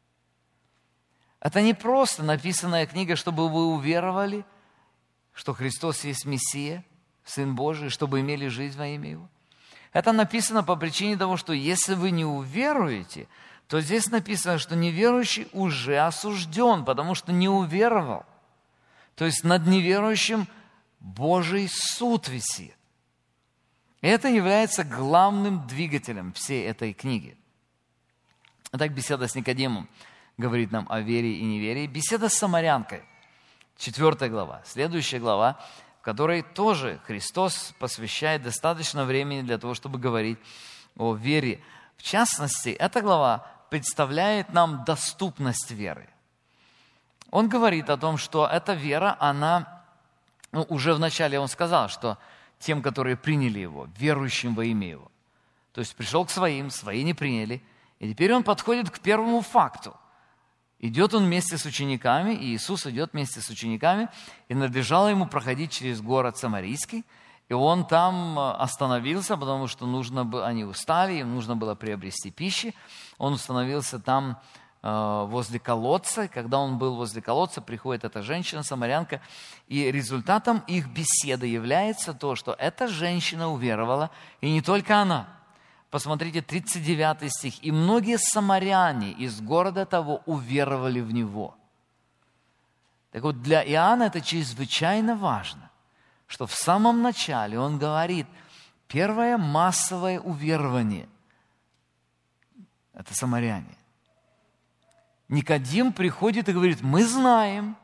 Это не просто написанная книга, чтобы вы уверовали, что Христос есть Мессия, Сын Божий, чтобы имели жизнь во имя Его. Это написано по причине того, что если вы не уверуете, то здесь написано, что неверующий уже осужден, потому что не уверовал. То есть над неверующим Божий суд висит. И это является главным двигателем всей этой книги. Итак, беседа с Никодимом говорит нам о вере и неверии. Беседа с самарянкой, 4 глава, следующая глава, в которой тоже Христос посвящает достаточно времени для того, чтобы говорить о вере. В частности, эта глава представляет нам доступность веры. Он говорит о том, что эта вера, она, уже вначале он сказал, что тем, которые приняли Его, верующим во имя Его. То есть пришел к своим, свои не приняли. И теперь он подходит к первому факту. Идет он вместе с учениками, и Иисус идет вместе с учениками, и надлежало ему проходить через город Самарийский, и он там остановился, потому что они устали, им нужно было приобрести пищи. Он остановился там возле колодца, и когда он был возле колодца, приходит эта женщина, самарянка, и результатом их беседы является то, что эта женщина уверовала, и не только она. Посмотрите, 39 стих. «И многие самаряне из города того уверовали в Него». Так вот, для Иоанна это чрезвычайно важно, что в самом начале он говорит, первое массовое уверование – это самаряне. Никодим приходит и говорит, мы знаем,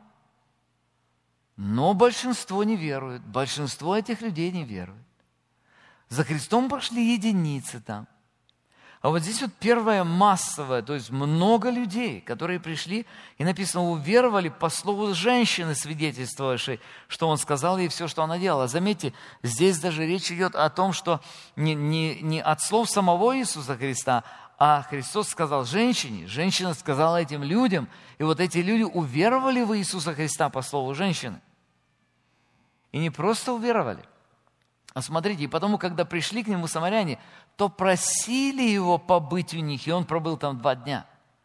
но большинство не верует, большинство этих людей не верует. За Христом пошли единицы там. А вот здесь вот первое массовое, то есть много людей, которые пришли, и написано, уверовали по слову женщины, свидетельствовавшей, что он сказал ей все, что она делала. Заметьте, здесь даже речь идет о том, что не от слов самого Иисуса Христа, а Христос сказал женщине, женщина сказала этим людям, и вот эти люди уверовали в Иисуса Христа по слову женщины. И не просто уверовали. А смотрите, и потому, когда пришли к нему самаряне, то просили его побыть у них, и он пробыл там 2 дня.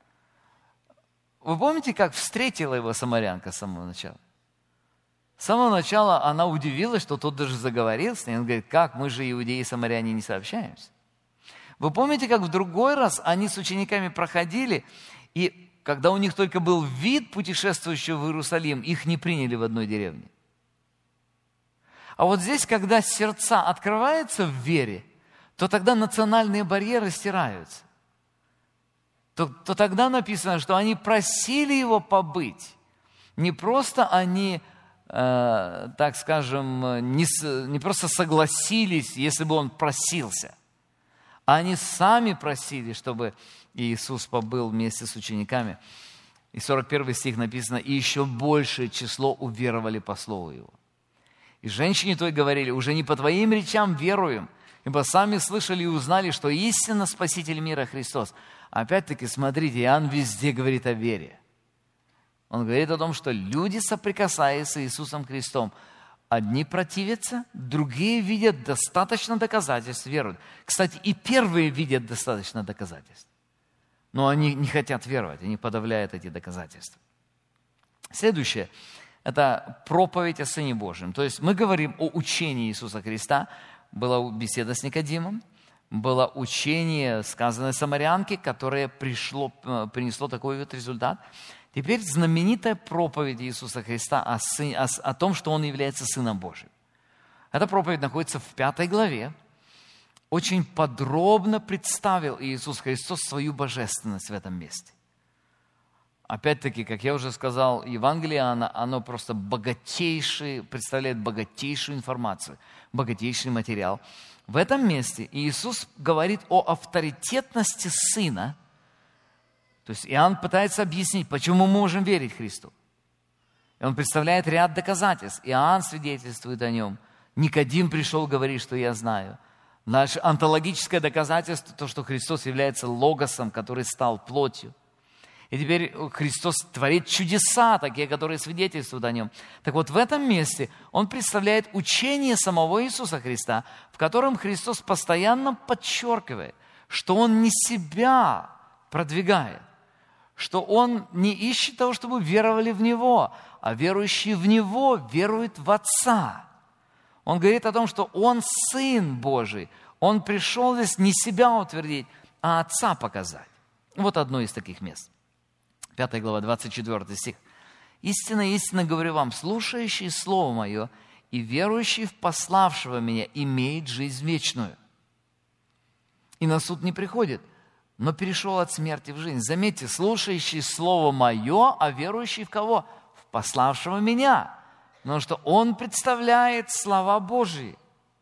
Вы помните, как встретила его самарянка с самого начала? С самого начала она удивилась, что тот даже заговорил с ней. Он говорит, как, мы же иудеи и самаряне не сообщаемся. Вы помните, как в другой раз они с учениками проходили, и когда у них только был вид путешествующего в Иерусалим, их не приняли в одной деревне. А вот здесь, когда сердца открываются в вере, то тогда национальные барьеры стираются. То тогда написано, что они просили его побыть. Не просто они, так скажем, не просто согласились, если бы он просился, а они сами просили, чтобы Иисус побыл вместе с учениками. И 41 стих написано, и еще большее число уверовали по слову его. И женщине той говорили, уже не по твоим речам веруем, ибо сами слышали и узнали, что истинно Спаситель мира Христос. Опять-таки, смотрите, Иоанн везде говорит о вере. Он говорит о том, что люди, соприкасаясь с Иисусом Христом, одни противятся, другие видят достаточно доказательств, веруют. Кстати, и первые видят достаточно доказательств. Но они не хотят веровать, они подавляют эти доказательства. Следующее. Это проповедь о Сыне Божьем. То есть мы говорим о учении Иисуса Христа. Была беседа с Никодимом, было учение, сказанное самарянке, которое принесло такой вот результат. Теперь знаменитая проповедь Иисуса Христа о том, что Он является Сыном Божьим. Эта проповедь находится в 5 главе. очень подробно представил Иисус Христос свою божественность в этом месте. Опять-таки, как я уже сказал, Евангелие, оно просто представляет богатейшую информацию, богатейший материал. В этом месте Иисус говорит о авторитетности Сына. То есть Иоанн пытается объяснить, почему мы можем верить Христу. И он представляет ряд доказательств. Иоанн свидетельствует о нем. Никодим пришел говорить, что я знаю. Наше онтологическое доказательство, то, что Христос является логосом, который стал плотью. И теперь Христос творит чудеса, такие, которые свидетельствуют о Нем. Так вот, в этом месте Он представляет учение самого Иисуса Христа, в котором Христос постоянно подчеркивает, что Он не себя продвигает, что Он не ищет того, чтобы веровали в Него, а верующие в Него веруют в Отца. Он говорит о том, что Он Сын Божий. Он пришел здесь не себя утвердить, а Отца показать. Вот одно из таких мест. 5 глава, 24 стих. «Истинно, истинно говорю вам, слушающий Слово Мое и верующий в пославшего Меня имеет жизнь вечную. И на суд не приходит, но перешел от смерти в жизнь». Заметьте, слушающий Слово Мое, а верующий в кого? В пославшего Меня. Потому что Он представляет слова Божьи.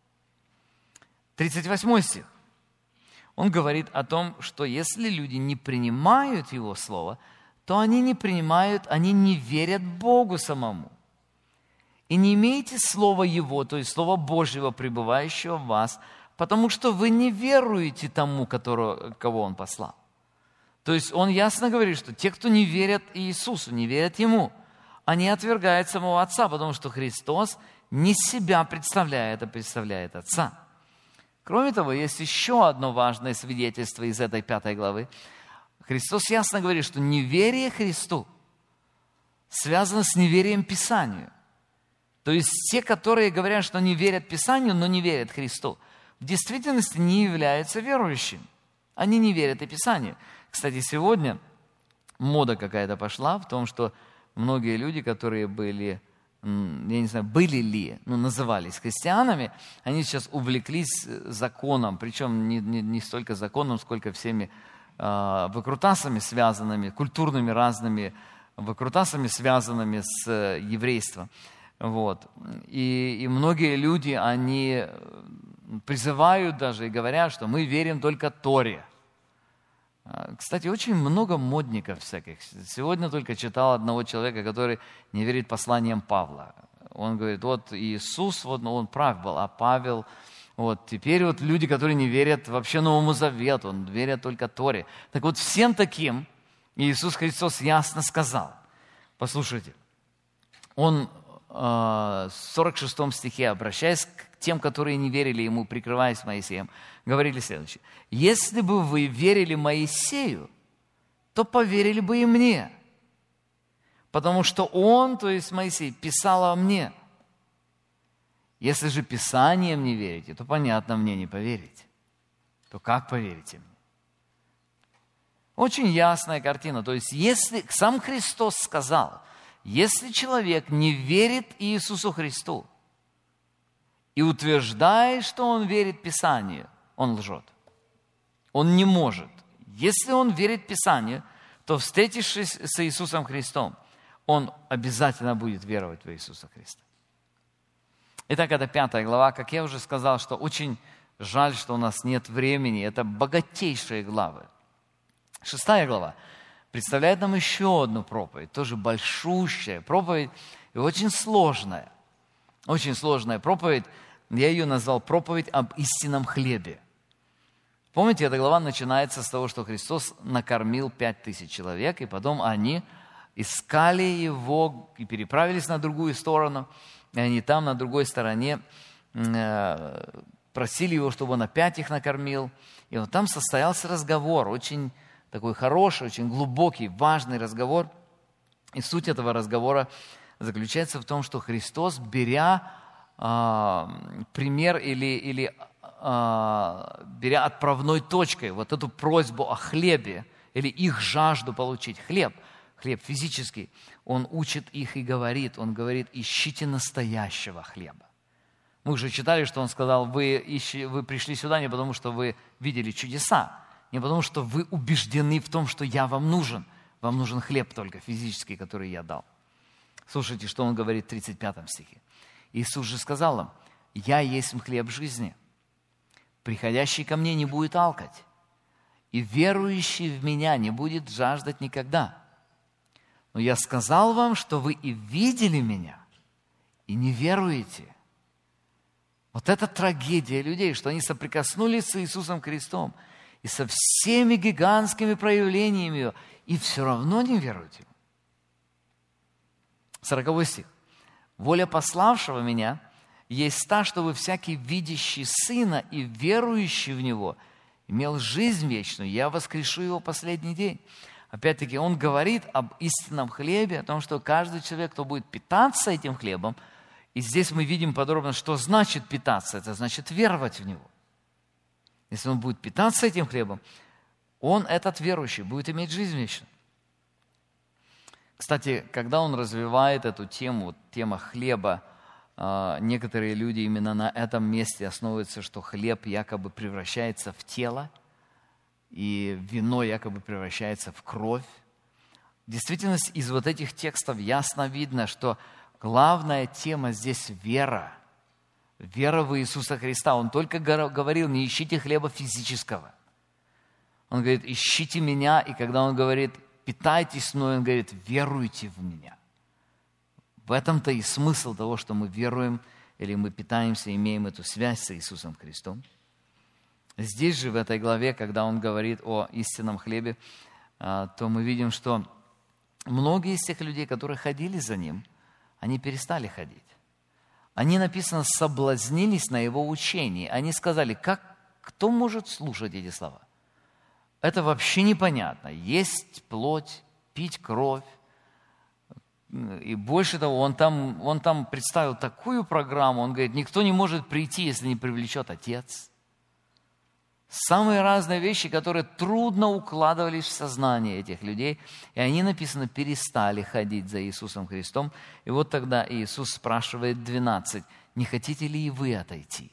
38 стих. Он говорит о том, что если люди не принимают Его Слово, то они не принимают, они не верят Богу самому. И не имеете Слова Его, то есть Слова Божьего, пребывающего в вас, потому что вы не веруете тому, кого Он послал. То есть Он ясно говорит, что те, кто не верят Иисусу, не верят Ему, они отвергают самого Отца, потому что Христос не себя представляет, а представляет Отца. Кроме того, есть еще одно важное свидетельство из этой 5 главы. Христос ясно говорит, что неверие Христу связано с неверием Писанию. То есть те, которые говорят, что они верят Писанию, но не верят Христу, в действительности не являются верующими. Они не верят и Писанию. Кстати, сегодня мода какая-то пошла в том, что многие люди, которые были, я не знаю, назывались христианами, они сейчас увлеклись законом, причем не столько законом, сколько всеми выкрутасами связанными, культурными разными выкрутасами, связанными с еврейством. Вот. И многие люди, они призывают даже и говорят, что мы верим только Торе. Кстати, очень много модников всяких. Сегодня только читал одного человека, который не верит посланиям Павла. Он говорит, вот Иисус, вот, он прав был, а Павел... Вот, теперь вот люди, которые не верят вообще Новому Завету, он верят только Торе. Так вот, всем таким Иисус Христос ясно сказал. Послушайте, Он в 46 стихе, обращаясь к тем, которые не верили Ему, прикрываясь Моисеем, говорили следующее. «Если бы вы верили Моисею, то поверили бы и мне, потому что он, то есть Моисей, писал о мне. Если же Писанием не верите, то, понятно, мне не поверите. То как поверите мне?» Очень ясная картина. То есть, если сам Христос сказал, если человек не верит Иисусу Христу и утверждает, что он верит Писанию, он лжет. Он не может. Если он верит Писанию, то, встретившись с Иисусом Христом, он обязательно будет веровать в Иисуса Христа. Итак, это 5 глава. Как я уже сказал, что очень жаль, что у нас нет времени. Это богатейшие главы. 6 глава представляет нам еще одну проповедь, тоже большущая проповедь и очень сложная. Очень сложная проповедь. Я ее назвал проповедь об истинном хлебе. Помните, эта глава начинается с того, что Христос накормил 5000 человек, и потом они искали Его и переправились на другую сторону. И они там, на другой стороне, просили Его, чтобы Он опять их накормил. И вот там состоялся разговор, очень такой хороший, очень глубокий, важный разговор. И суть этого разговора заключается в том, что Христос, беря пример или беря отправной точкой вот эту просьбу о хлебе или их жажду получить хлеб физический, Он учит их и говорит, Он говорит, ищите настоящего хлеба. Мы уже читали, что он сказал, вы пришли сюда не потому, что вы видели чудеса, не потому, что вы убеждены в том, что я вам нужен. Вам нужен хлеб только физический, который я дал. Слушайте, что он говорит в 35 стихе. Иисус же сказал им, «Я есть хлеб жизни. Приходящий ко мне не будет алкать, и верующий в меня не будет жаждать никогда. Но я сказал вам, что вы и видели меня, и не веруете». Вот это трагедия людей, что они соприкоснулись с Иисусом Христом и со всеми гигантскими проявлениями Его, и все равно не веруют Ему. 40 стих. «Воля пославшего меня есть та, чтобы всякий видящий Сына и верующий в Него имел жизнь вечную, я воскрешу его в последний день». Опять-таки, он говорит об истинном хлебе, о том, что каждый человек, кто будет питаться этим хлебом, и здесь мы видим подробно, что значит питаться, это значит веровать в Него. Если он будет питаться этим хлебом, он, этот верующий, будет иметь жизнь вечную. Кстати, когда он развивает эту тему, тема хлеба, некоторые люди именно на этом месте основываются, что хлеб якобы превращается в тело, и вино якобы превращается в кровь. В действительности из вот этих текстов ясно видно, что главная тема здесь вера. Вера в Иисуса Христа. Он только говорил, не ищите хлеба физического. Он говорит, ищите меня, и когда он говорит, питайтесь мной, он говорит, веруйте в меня. В этом-то и смысл того, что мы веруем, или мы питаемся, имеем эту связь с Иисусом Христом. Здесь же, в этой главе, когда он говорит о истинном хлебе, то мы видим, что многие из тех людей, которые ходили за ним, они перестали ходить. Они, написано, соблазнились на его учении. Они сказали, кто может слушать эти слова? Это вообще непонятно. Есть плоть, пить кровь. И больше того, он там представил такую программу, он говорит, никто не может прийти, если не привлечет Отец. Самые разные вещи, которые трудно укладывались в сознание этих людей. И они, написано, перестали ходить за Иисусом Христом. И вот тогда Иисус спрашивает 12, не хотите ли и вы отойти?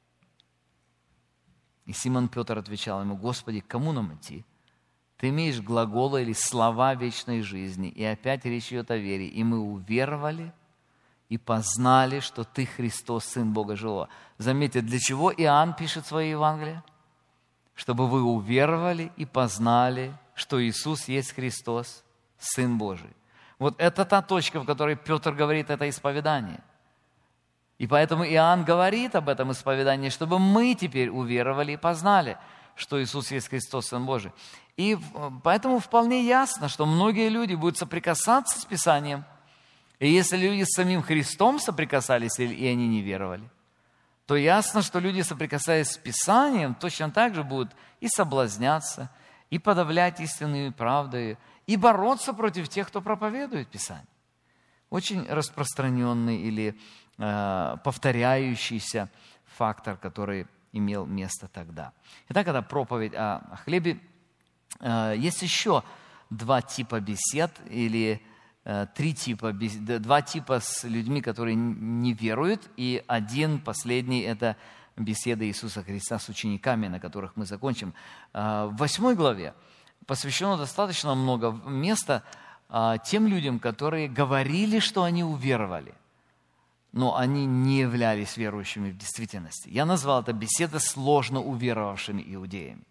И Симон Петр отвечал ему, Господи, к кому нам идти? Ты имеешь глаголы или слова вечной жизни. И опять речь идет о вере. И мы уверовали и познали, что Ты Христос, Сын Бога Живого. Заметьте, для чего Иоанн пишет свое Евангелие? Чтобы вы уверовали и познали, что Иисус есть Христос, Сын Божий. Вот это та точка, в которой Петр говорит это исповедание. И поэтому Иоанн говорит об этом исповедании, чтобы мы теперь уверовали и познали, что Иисус есть Христос, Сын Божий. И поэтому вполне ясно, что многие люди будут соприкасаться с Писанием. И если люди с самим Христом соприкасались, и они не веровали, то ясно, что люди, соприкасаясь с Писанием, точно так же будут и соблазняться, и подавлять истинные правды, и бороться против тех, кто проповедует Писание. Очень распространенный или повторяющийся фактор, который имел место тогда. Итак, это проповедь о хлебе. Есть еще два типа бесед, или два типа с людьми, которые не веруют, и один, последний, это беседа Иисуса Христа с учениками, на которых мы закончим. В 8 главе посвящено достаточно много места тем людям, которые говорили, что они уверовали, но они не являлись верующими в действительности. Я назвал это беседа с ложно уверовавшими иудеями.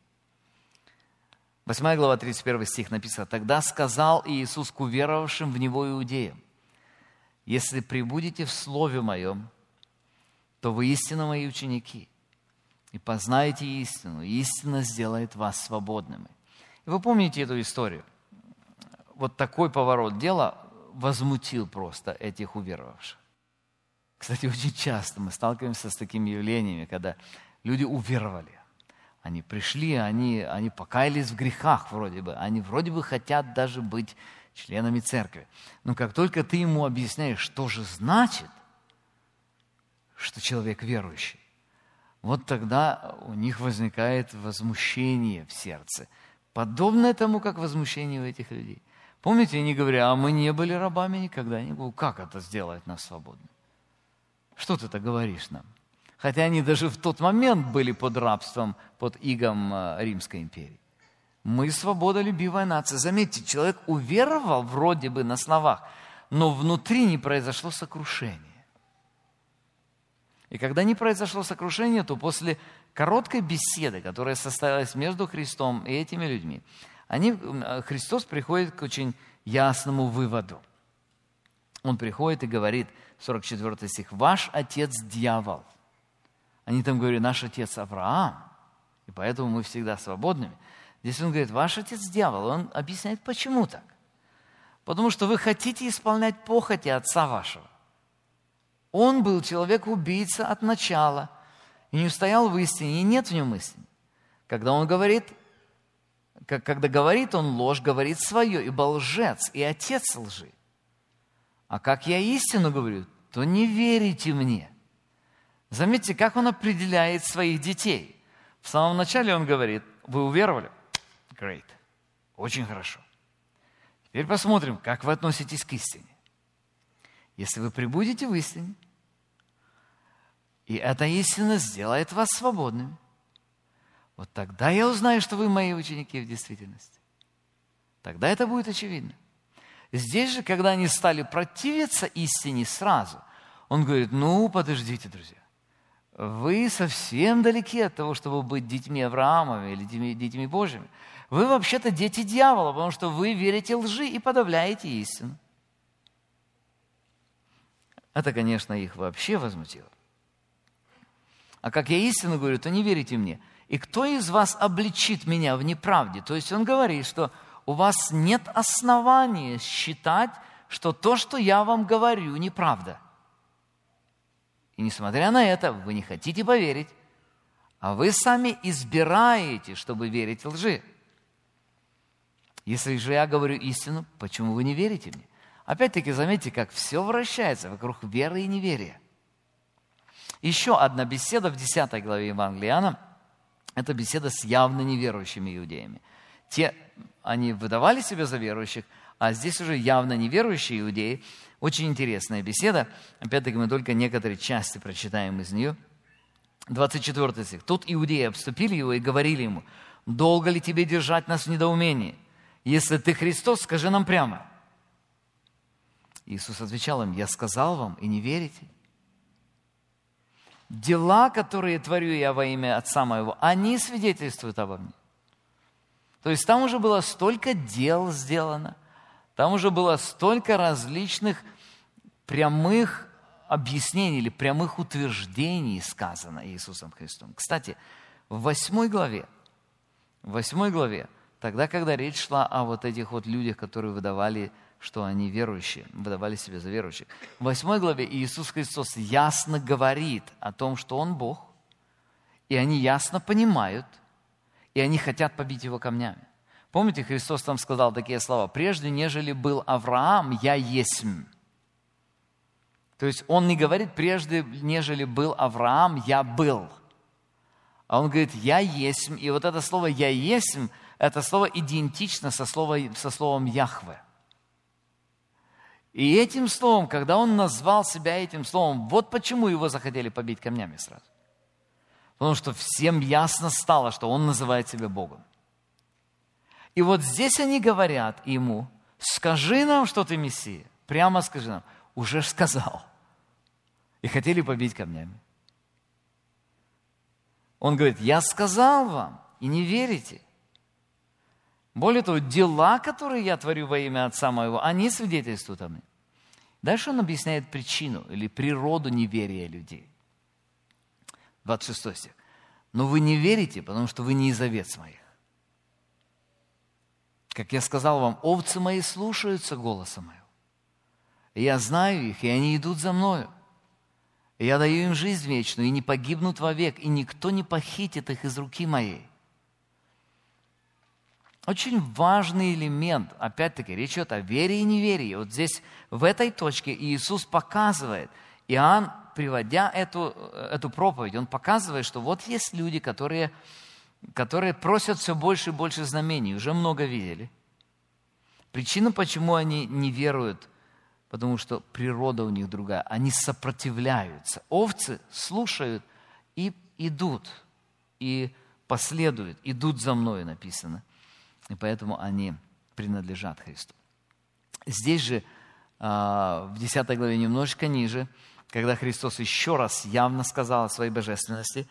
8 глава, 31 стих написано, «Тогда сказал Иисус к уверовавшим в Него иудеям, если пребудете в Слове Моем, то вы истинно Мои ученики, и познаете истину, и истина сделает вас свободными». И вы помните эту историю? Вот такой поворот дела возмутил просто этих уверовавших. Кстати, очень часто мы сталкиваемся с такими явлениями, когда люди уверовали. Они пришли, они покаялись в грехах вроде бы. Они вроде бы хотят даже быть членами церкви. Но как только ты ему объясняешь, что же значит, что человек верующий, вот тогда у них возникает возмущение в сердце. Подобное тому, как возмущение у этих людей. Помните, они говорят, а мы не были рабами никогда. Они говорят, как это сделает нас свободными? Что ты это говоришь нам? хотя они даже в тот момент были под рабством, под игом Римской империи. Мы свободолюбивая нация. Заметьте, человек уверовал вроде бы на словах, но внутри не произошло сокрушение. И когда не произошло сокрушение, то после короткой беседы, которая состоялась между Христом и этими людьми, Христос приходит к очень ясному выводу. Он приходит и говорит, 44 стих, «Ваш отец дьявол». Они там говорят, наш отец Авраам, и поэтому мы всегда свободными. Здесь он говорит, ваш отец дьявол. Он объясняет, почему так. Потому что вы хотите исполнять похоти отца вашего. Он был человек-убийца от начала, и не устоял в истине, и нет в нем истины. Когда говорит он ложь, говорит свое, ибо лжец, и отец лжи. А как я истину говорю, то не верите мне. Заметьте, как он определяет своих детей. В самом начале он говорит, вы уверовали? Great. Очень хорошо. Теперь посмотрим, как вы относитесь к истине. Если вы пребудете в истине, и эта истина сделает вас свободными, вот тогда я узнаю, что вы мои ученики в действительности. Тогда это будет очевидно. Здесь же, когда они стали противиться истине сразу, он говорит, подождите, друзья. Вы совсем далеки от того, чтобы быть детьми Авраамовыми или детьми Божьими. Вы вообще-то дети дьявола, потому что вы верите лжи и подавляете истину. Это, конечно, их вообще возмутило. А как я истину говорю, то не верите мне. И кто из вас обличит меня в неправде? То есть он говорит, что у вас нет основания считать, что то, что я вам говорю, неправда. И несмотря на это, вы не хотите поверить, а вы сами избираете, чтобы верить лжи. Если же я говорю истину, почему вы не верите мне? Опять-таки, заметьте, как все вращается вокруг веры и неверия. Еще одна беседа в 10 главе Евангелия Иоанна – это беседа с явно неверующими иудеями. Они выдавали себя за верующих, а здесь уже явно неверующие иудеи. Очень интересная беседа. Опять-таки, мы только некоторые части прочитаем из нее. 24 стих. «Тут иудеи обступили его и говорили ему, долго ли тебе держать нас в недоумении? Если ты Христос, скажи нам прямо». Иисус отвечал им, «Я сказал вам, и не верите. Дела, которые творю я во имя Отца моего, они свидетельствуют обо мне». То есть там уже было столько дел сделано, там уже было столько различных прямых объяснений или прямых утверждений сказано Иисусом Христом. Кстати, в 8 главе, тогда, когда речь шла о вот этих вот людях, которые выдавали, что они верующие, выдавали себя за верующих, в 8 главе Иисус Христос ясно говорит о том, что Он Бог, и они ясно понимают, и они хотят побить Его камнями. Помните, Христос там сказал такие слова, «Прежде, нежели был Авраам, я есмь». То есть Он не говорит, «Прежде, нежели был Авраам, я был». А Он говорит, «Я есмь». И вот это слово «я есмь», это слово идентично со словом «Яхве». И этим словом, когда Он назвал себя этим словом, вот почему Его захотели побить камнями сразу. Потому что всем ясно стало, что Он называет себя Богом. И вот здесь они говорят Ему, скажи нам, что Ты Мессия. Прямо скажи нам. Уже сказал. И хотели побить камнями. Он говорит, я сказал вам, и не верите. Более того, дела, которые я творю во имя Отца моего, они свидетельствуют о мне. Дальше он объясняет причину или природу неверия людей. 26 стих. Но вы не верите, потому что вы не из овец моих. Как я сказал вам, овцы мои слушаются голоса моего. И я знаю их, и они идут за мною. И я даю им жизнь вечную, и не погибнут вовек, и никто не похитит их из руки моей. Очень важный элемент, опять-таки, речь идет о вере и неверии. Вот здесь, в этой точке, Иисус показывает, Иоанн, приводя эту проповедь, он показывает, что вот есть люди, которые просят все больше и больше знамений, уже много видели. Причина, почему они не веруют, потому что природа у них другая. Они сопротивляются. Овцы слушают и идут, и последуют, идут за мною, написано. И поэтому они принадлежат Христу. Здесь же, в 10 главе, немножечко ниже, когда Христос еще раз явно сказал о своей божественности,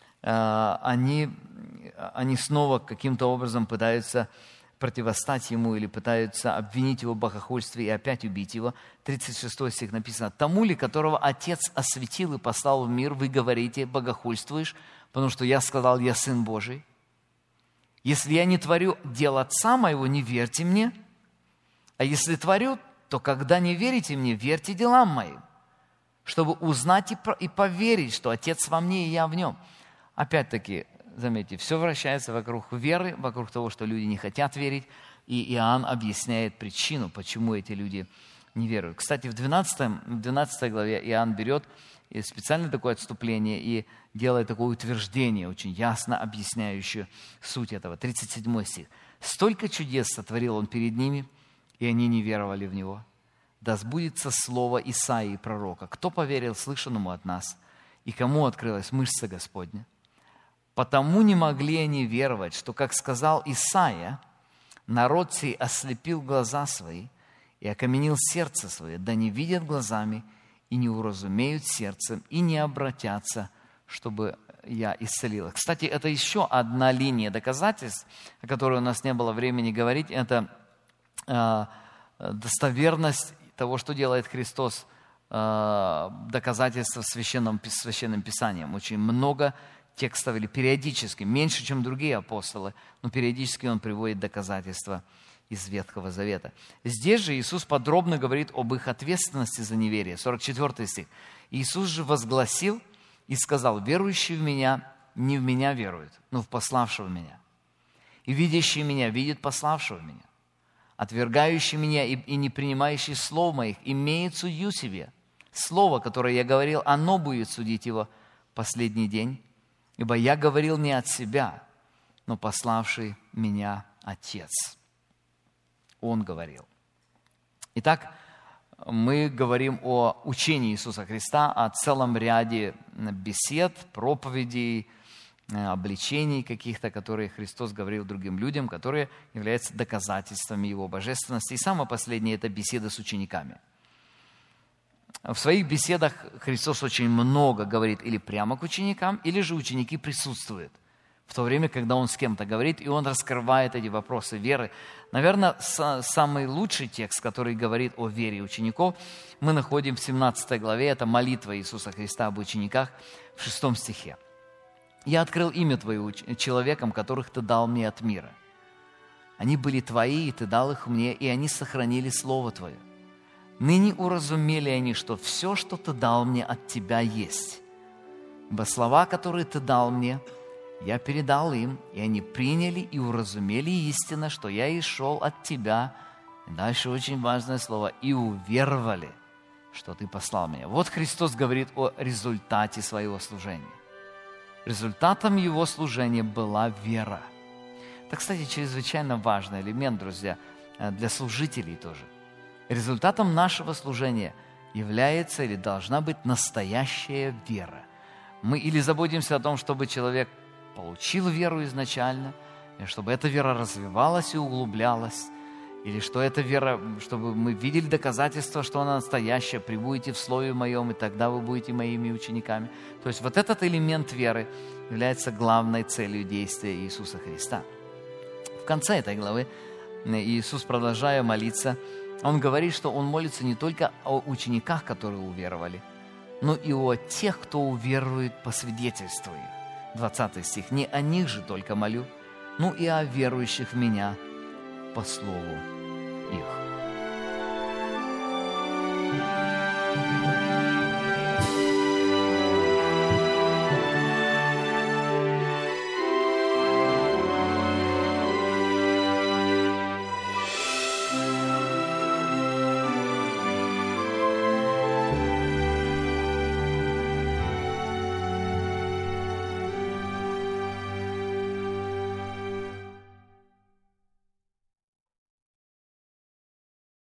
они снова каким-то образом пытаются противостать Ему или пытаются обвинить Его в богохульстве и опять убить Его. 36 стих написано: «Тому ли, которого Отец осветил и послал в мир, вы говорите, богохульствуешь, потому что я сказал, я Сын Божий? Если я не творю дел Отца Моего, не верьте мне. А если творю, то когда не верите мне, верьте делам Моим, чтобы узнать и поверить, что Отец во мне и я в Нем». Опять-таки, заметьте, все вращается вокруг веры, вокруг того, что люди не хотят верить, и Иоанн объясняет причину, почему эти люди не веруют. Кстати, в 12 главе Иоанн берет специально такое отступление и делает такое утверждение, очень ясно объясняющее суть этого. 37 стих. «Столько чудес сотворил Он перед ними, и они не веровали в Него. Да сбудется слово Исаии пророка. Кто поверил слышанному от нас, и кому открылась мышца Господня? Потому не могли они веровать, что, как сказал Исаия, народ сей ослепил глаза свои и окаменил сердце свое, да не видят глазами и не уразумеют сердцем, и не обратятся, чтобы я исцелил их». Кстати, это еще одна линия доказательств, о которой у нас не было времени говорить. Это достоверность того, что делает Христос, доказательства священным Писанием. Очень много текстов, или периодически, меньше, чем другие апостолы, но периодически он приводит доказательства из Ветхого Завета. Здесь же Иисус подробно говорит об их ответственности за неверие. 44 стих. «Иисус же возгласил и сказал: верующий в Меня не в Меня верует, но в пославшего Меня. И видящий Меня видит пославшего Меня. Отвергающий Меня и не принимающий слов Моих имеет судью себе. Слово, которое я говорил, оно будет судить его в последний день. Ибо я говорил не от себя, но пославший Меня Отец». Он говорил. Итак, мы говорим о учении Иисуса Христа, о целом ряде бесед, проповедей, обличений каких-то, которые Христос говорил другим людям, которые являются доказательствами Его божественности. И самое последнее – это беседа с учениками. В своих беседах Христос очень много говорит или прямо к ученикам, или же ученики присутствуют в то время, когда Он с кем-то говорит, и Он раскрывает эти вопросы веры. Наверное, самый лучший текст, который говорит о вере учеников, мы находим в 17 главе. Это молитва Иисуса Христа об учениках в 6 стихе. «Я открыл имя Твое человекам, которых Ты дал мне от мира. Они были Твои, и Ты дал их мне, и они сохранили Слово Твое. Ныне уразумели они, что все, что Ты дал мне, от Тебя есть. Ибо слова, которые Ты дал мне, я передал им, и они приняли и уразумели истинно, что я и шел от Тебя». И дальше очень важное слово: «и уверовали, что Ты послал меня». Вот Христос говорит о результате своего служения. Результатом Его служения была вера. Это, кстати, чрезвычайно важный элемент, друзья, для служителей тоже. Результатом нашего служения является или должна быть настоящая вера. Мы или заботимся о том, чтобы человек получил веру изначально, и чтобы эта вера развивалась и углублялась, или что эта вера, чтобы мы видели доказательства, что она настоящая, пребудете в Слове Моем, и тогда вы будете Моими учениками. То есть вот этот элемент веры является главной целью действия Иисуса Христа. В конце этой главы Иисус, продолжая молиться, Он говорит, что Он молится не только о учениках, которые уверовали, но и о тех, кто уверует по свидетельству их. 20 стих. «Не о них же только молю, но и о верующих в Меня по слову их».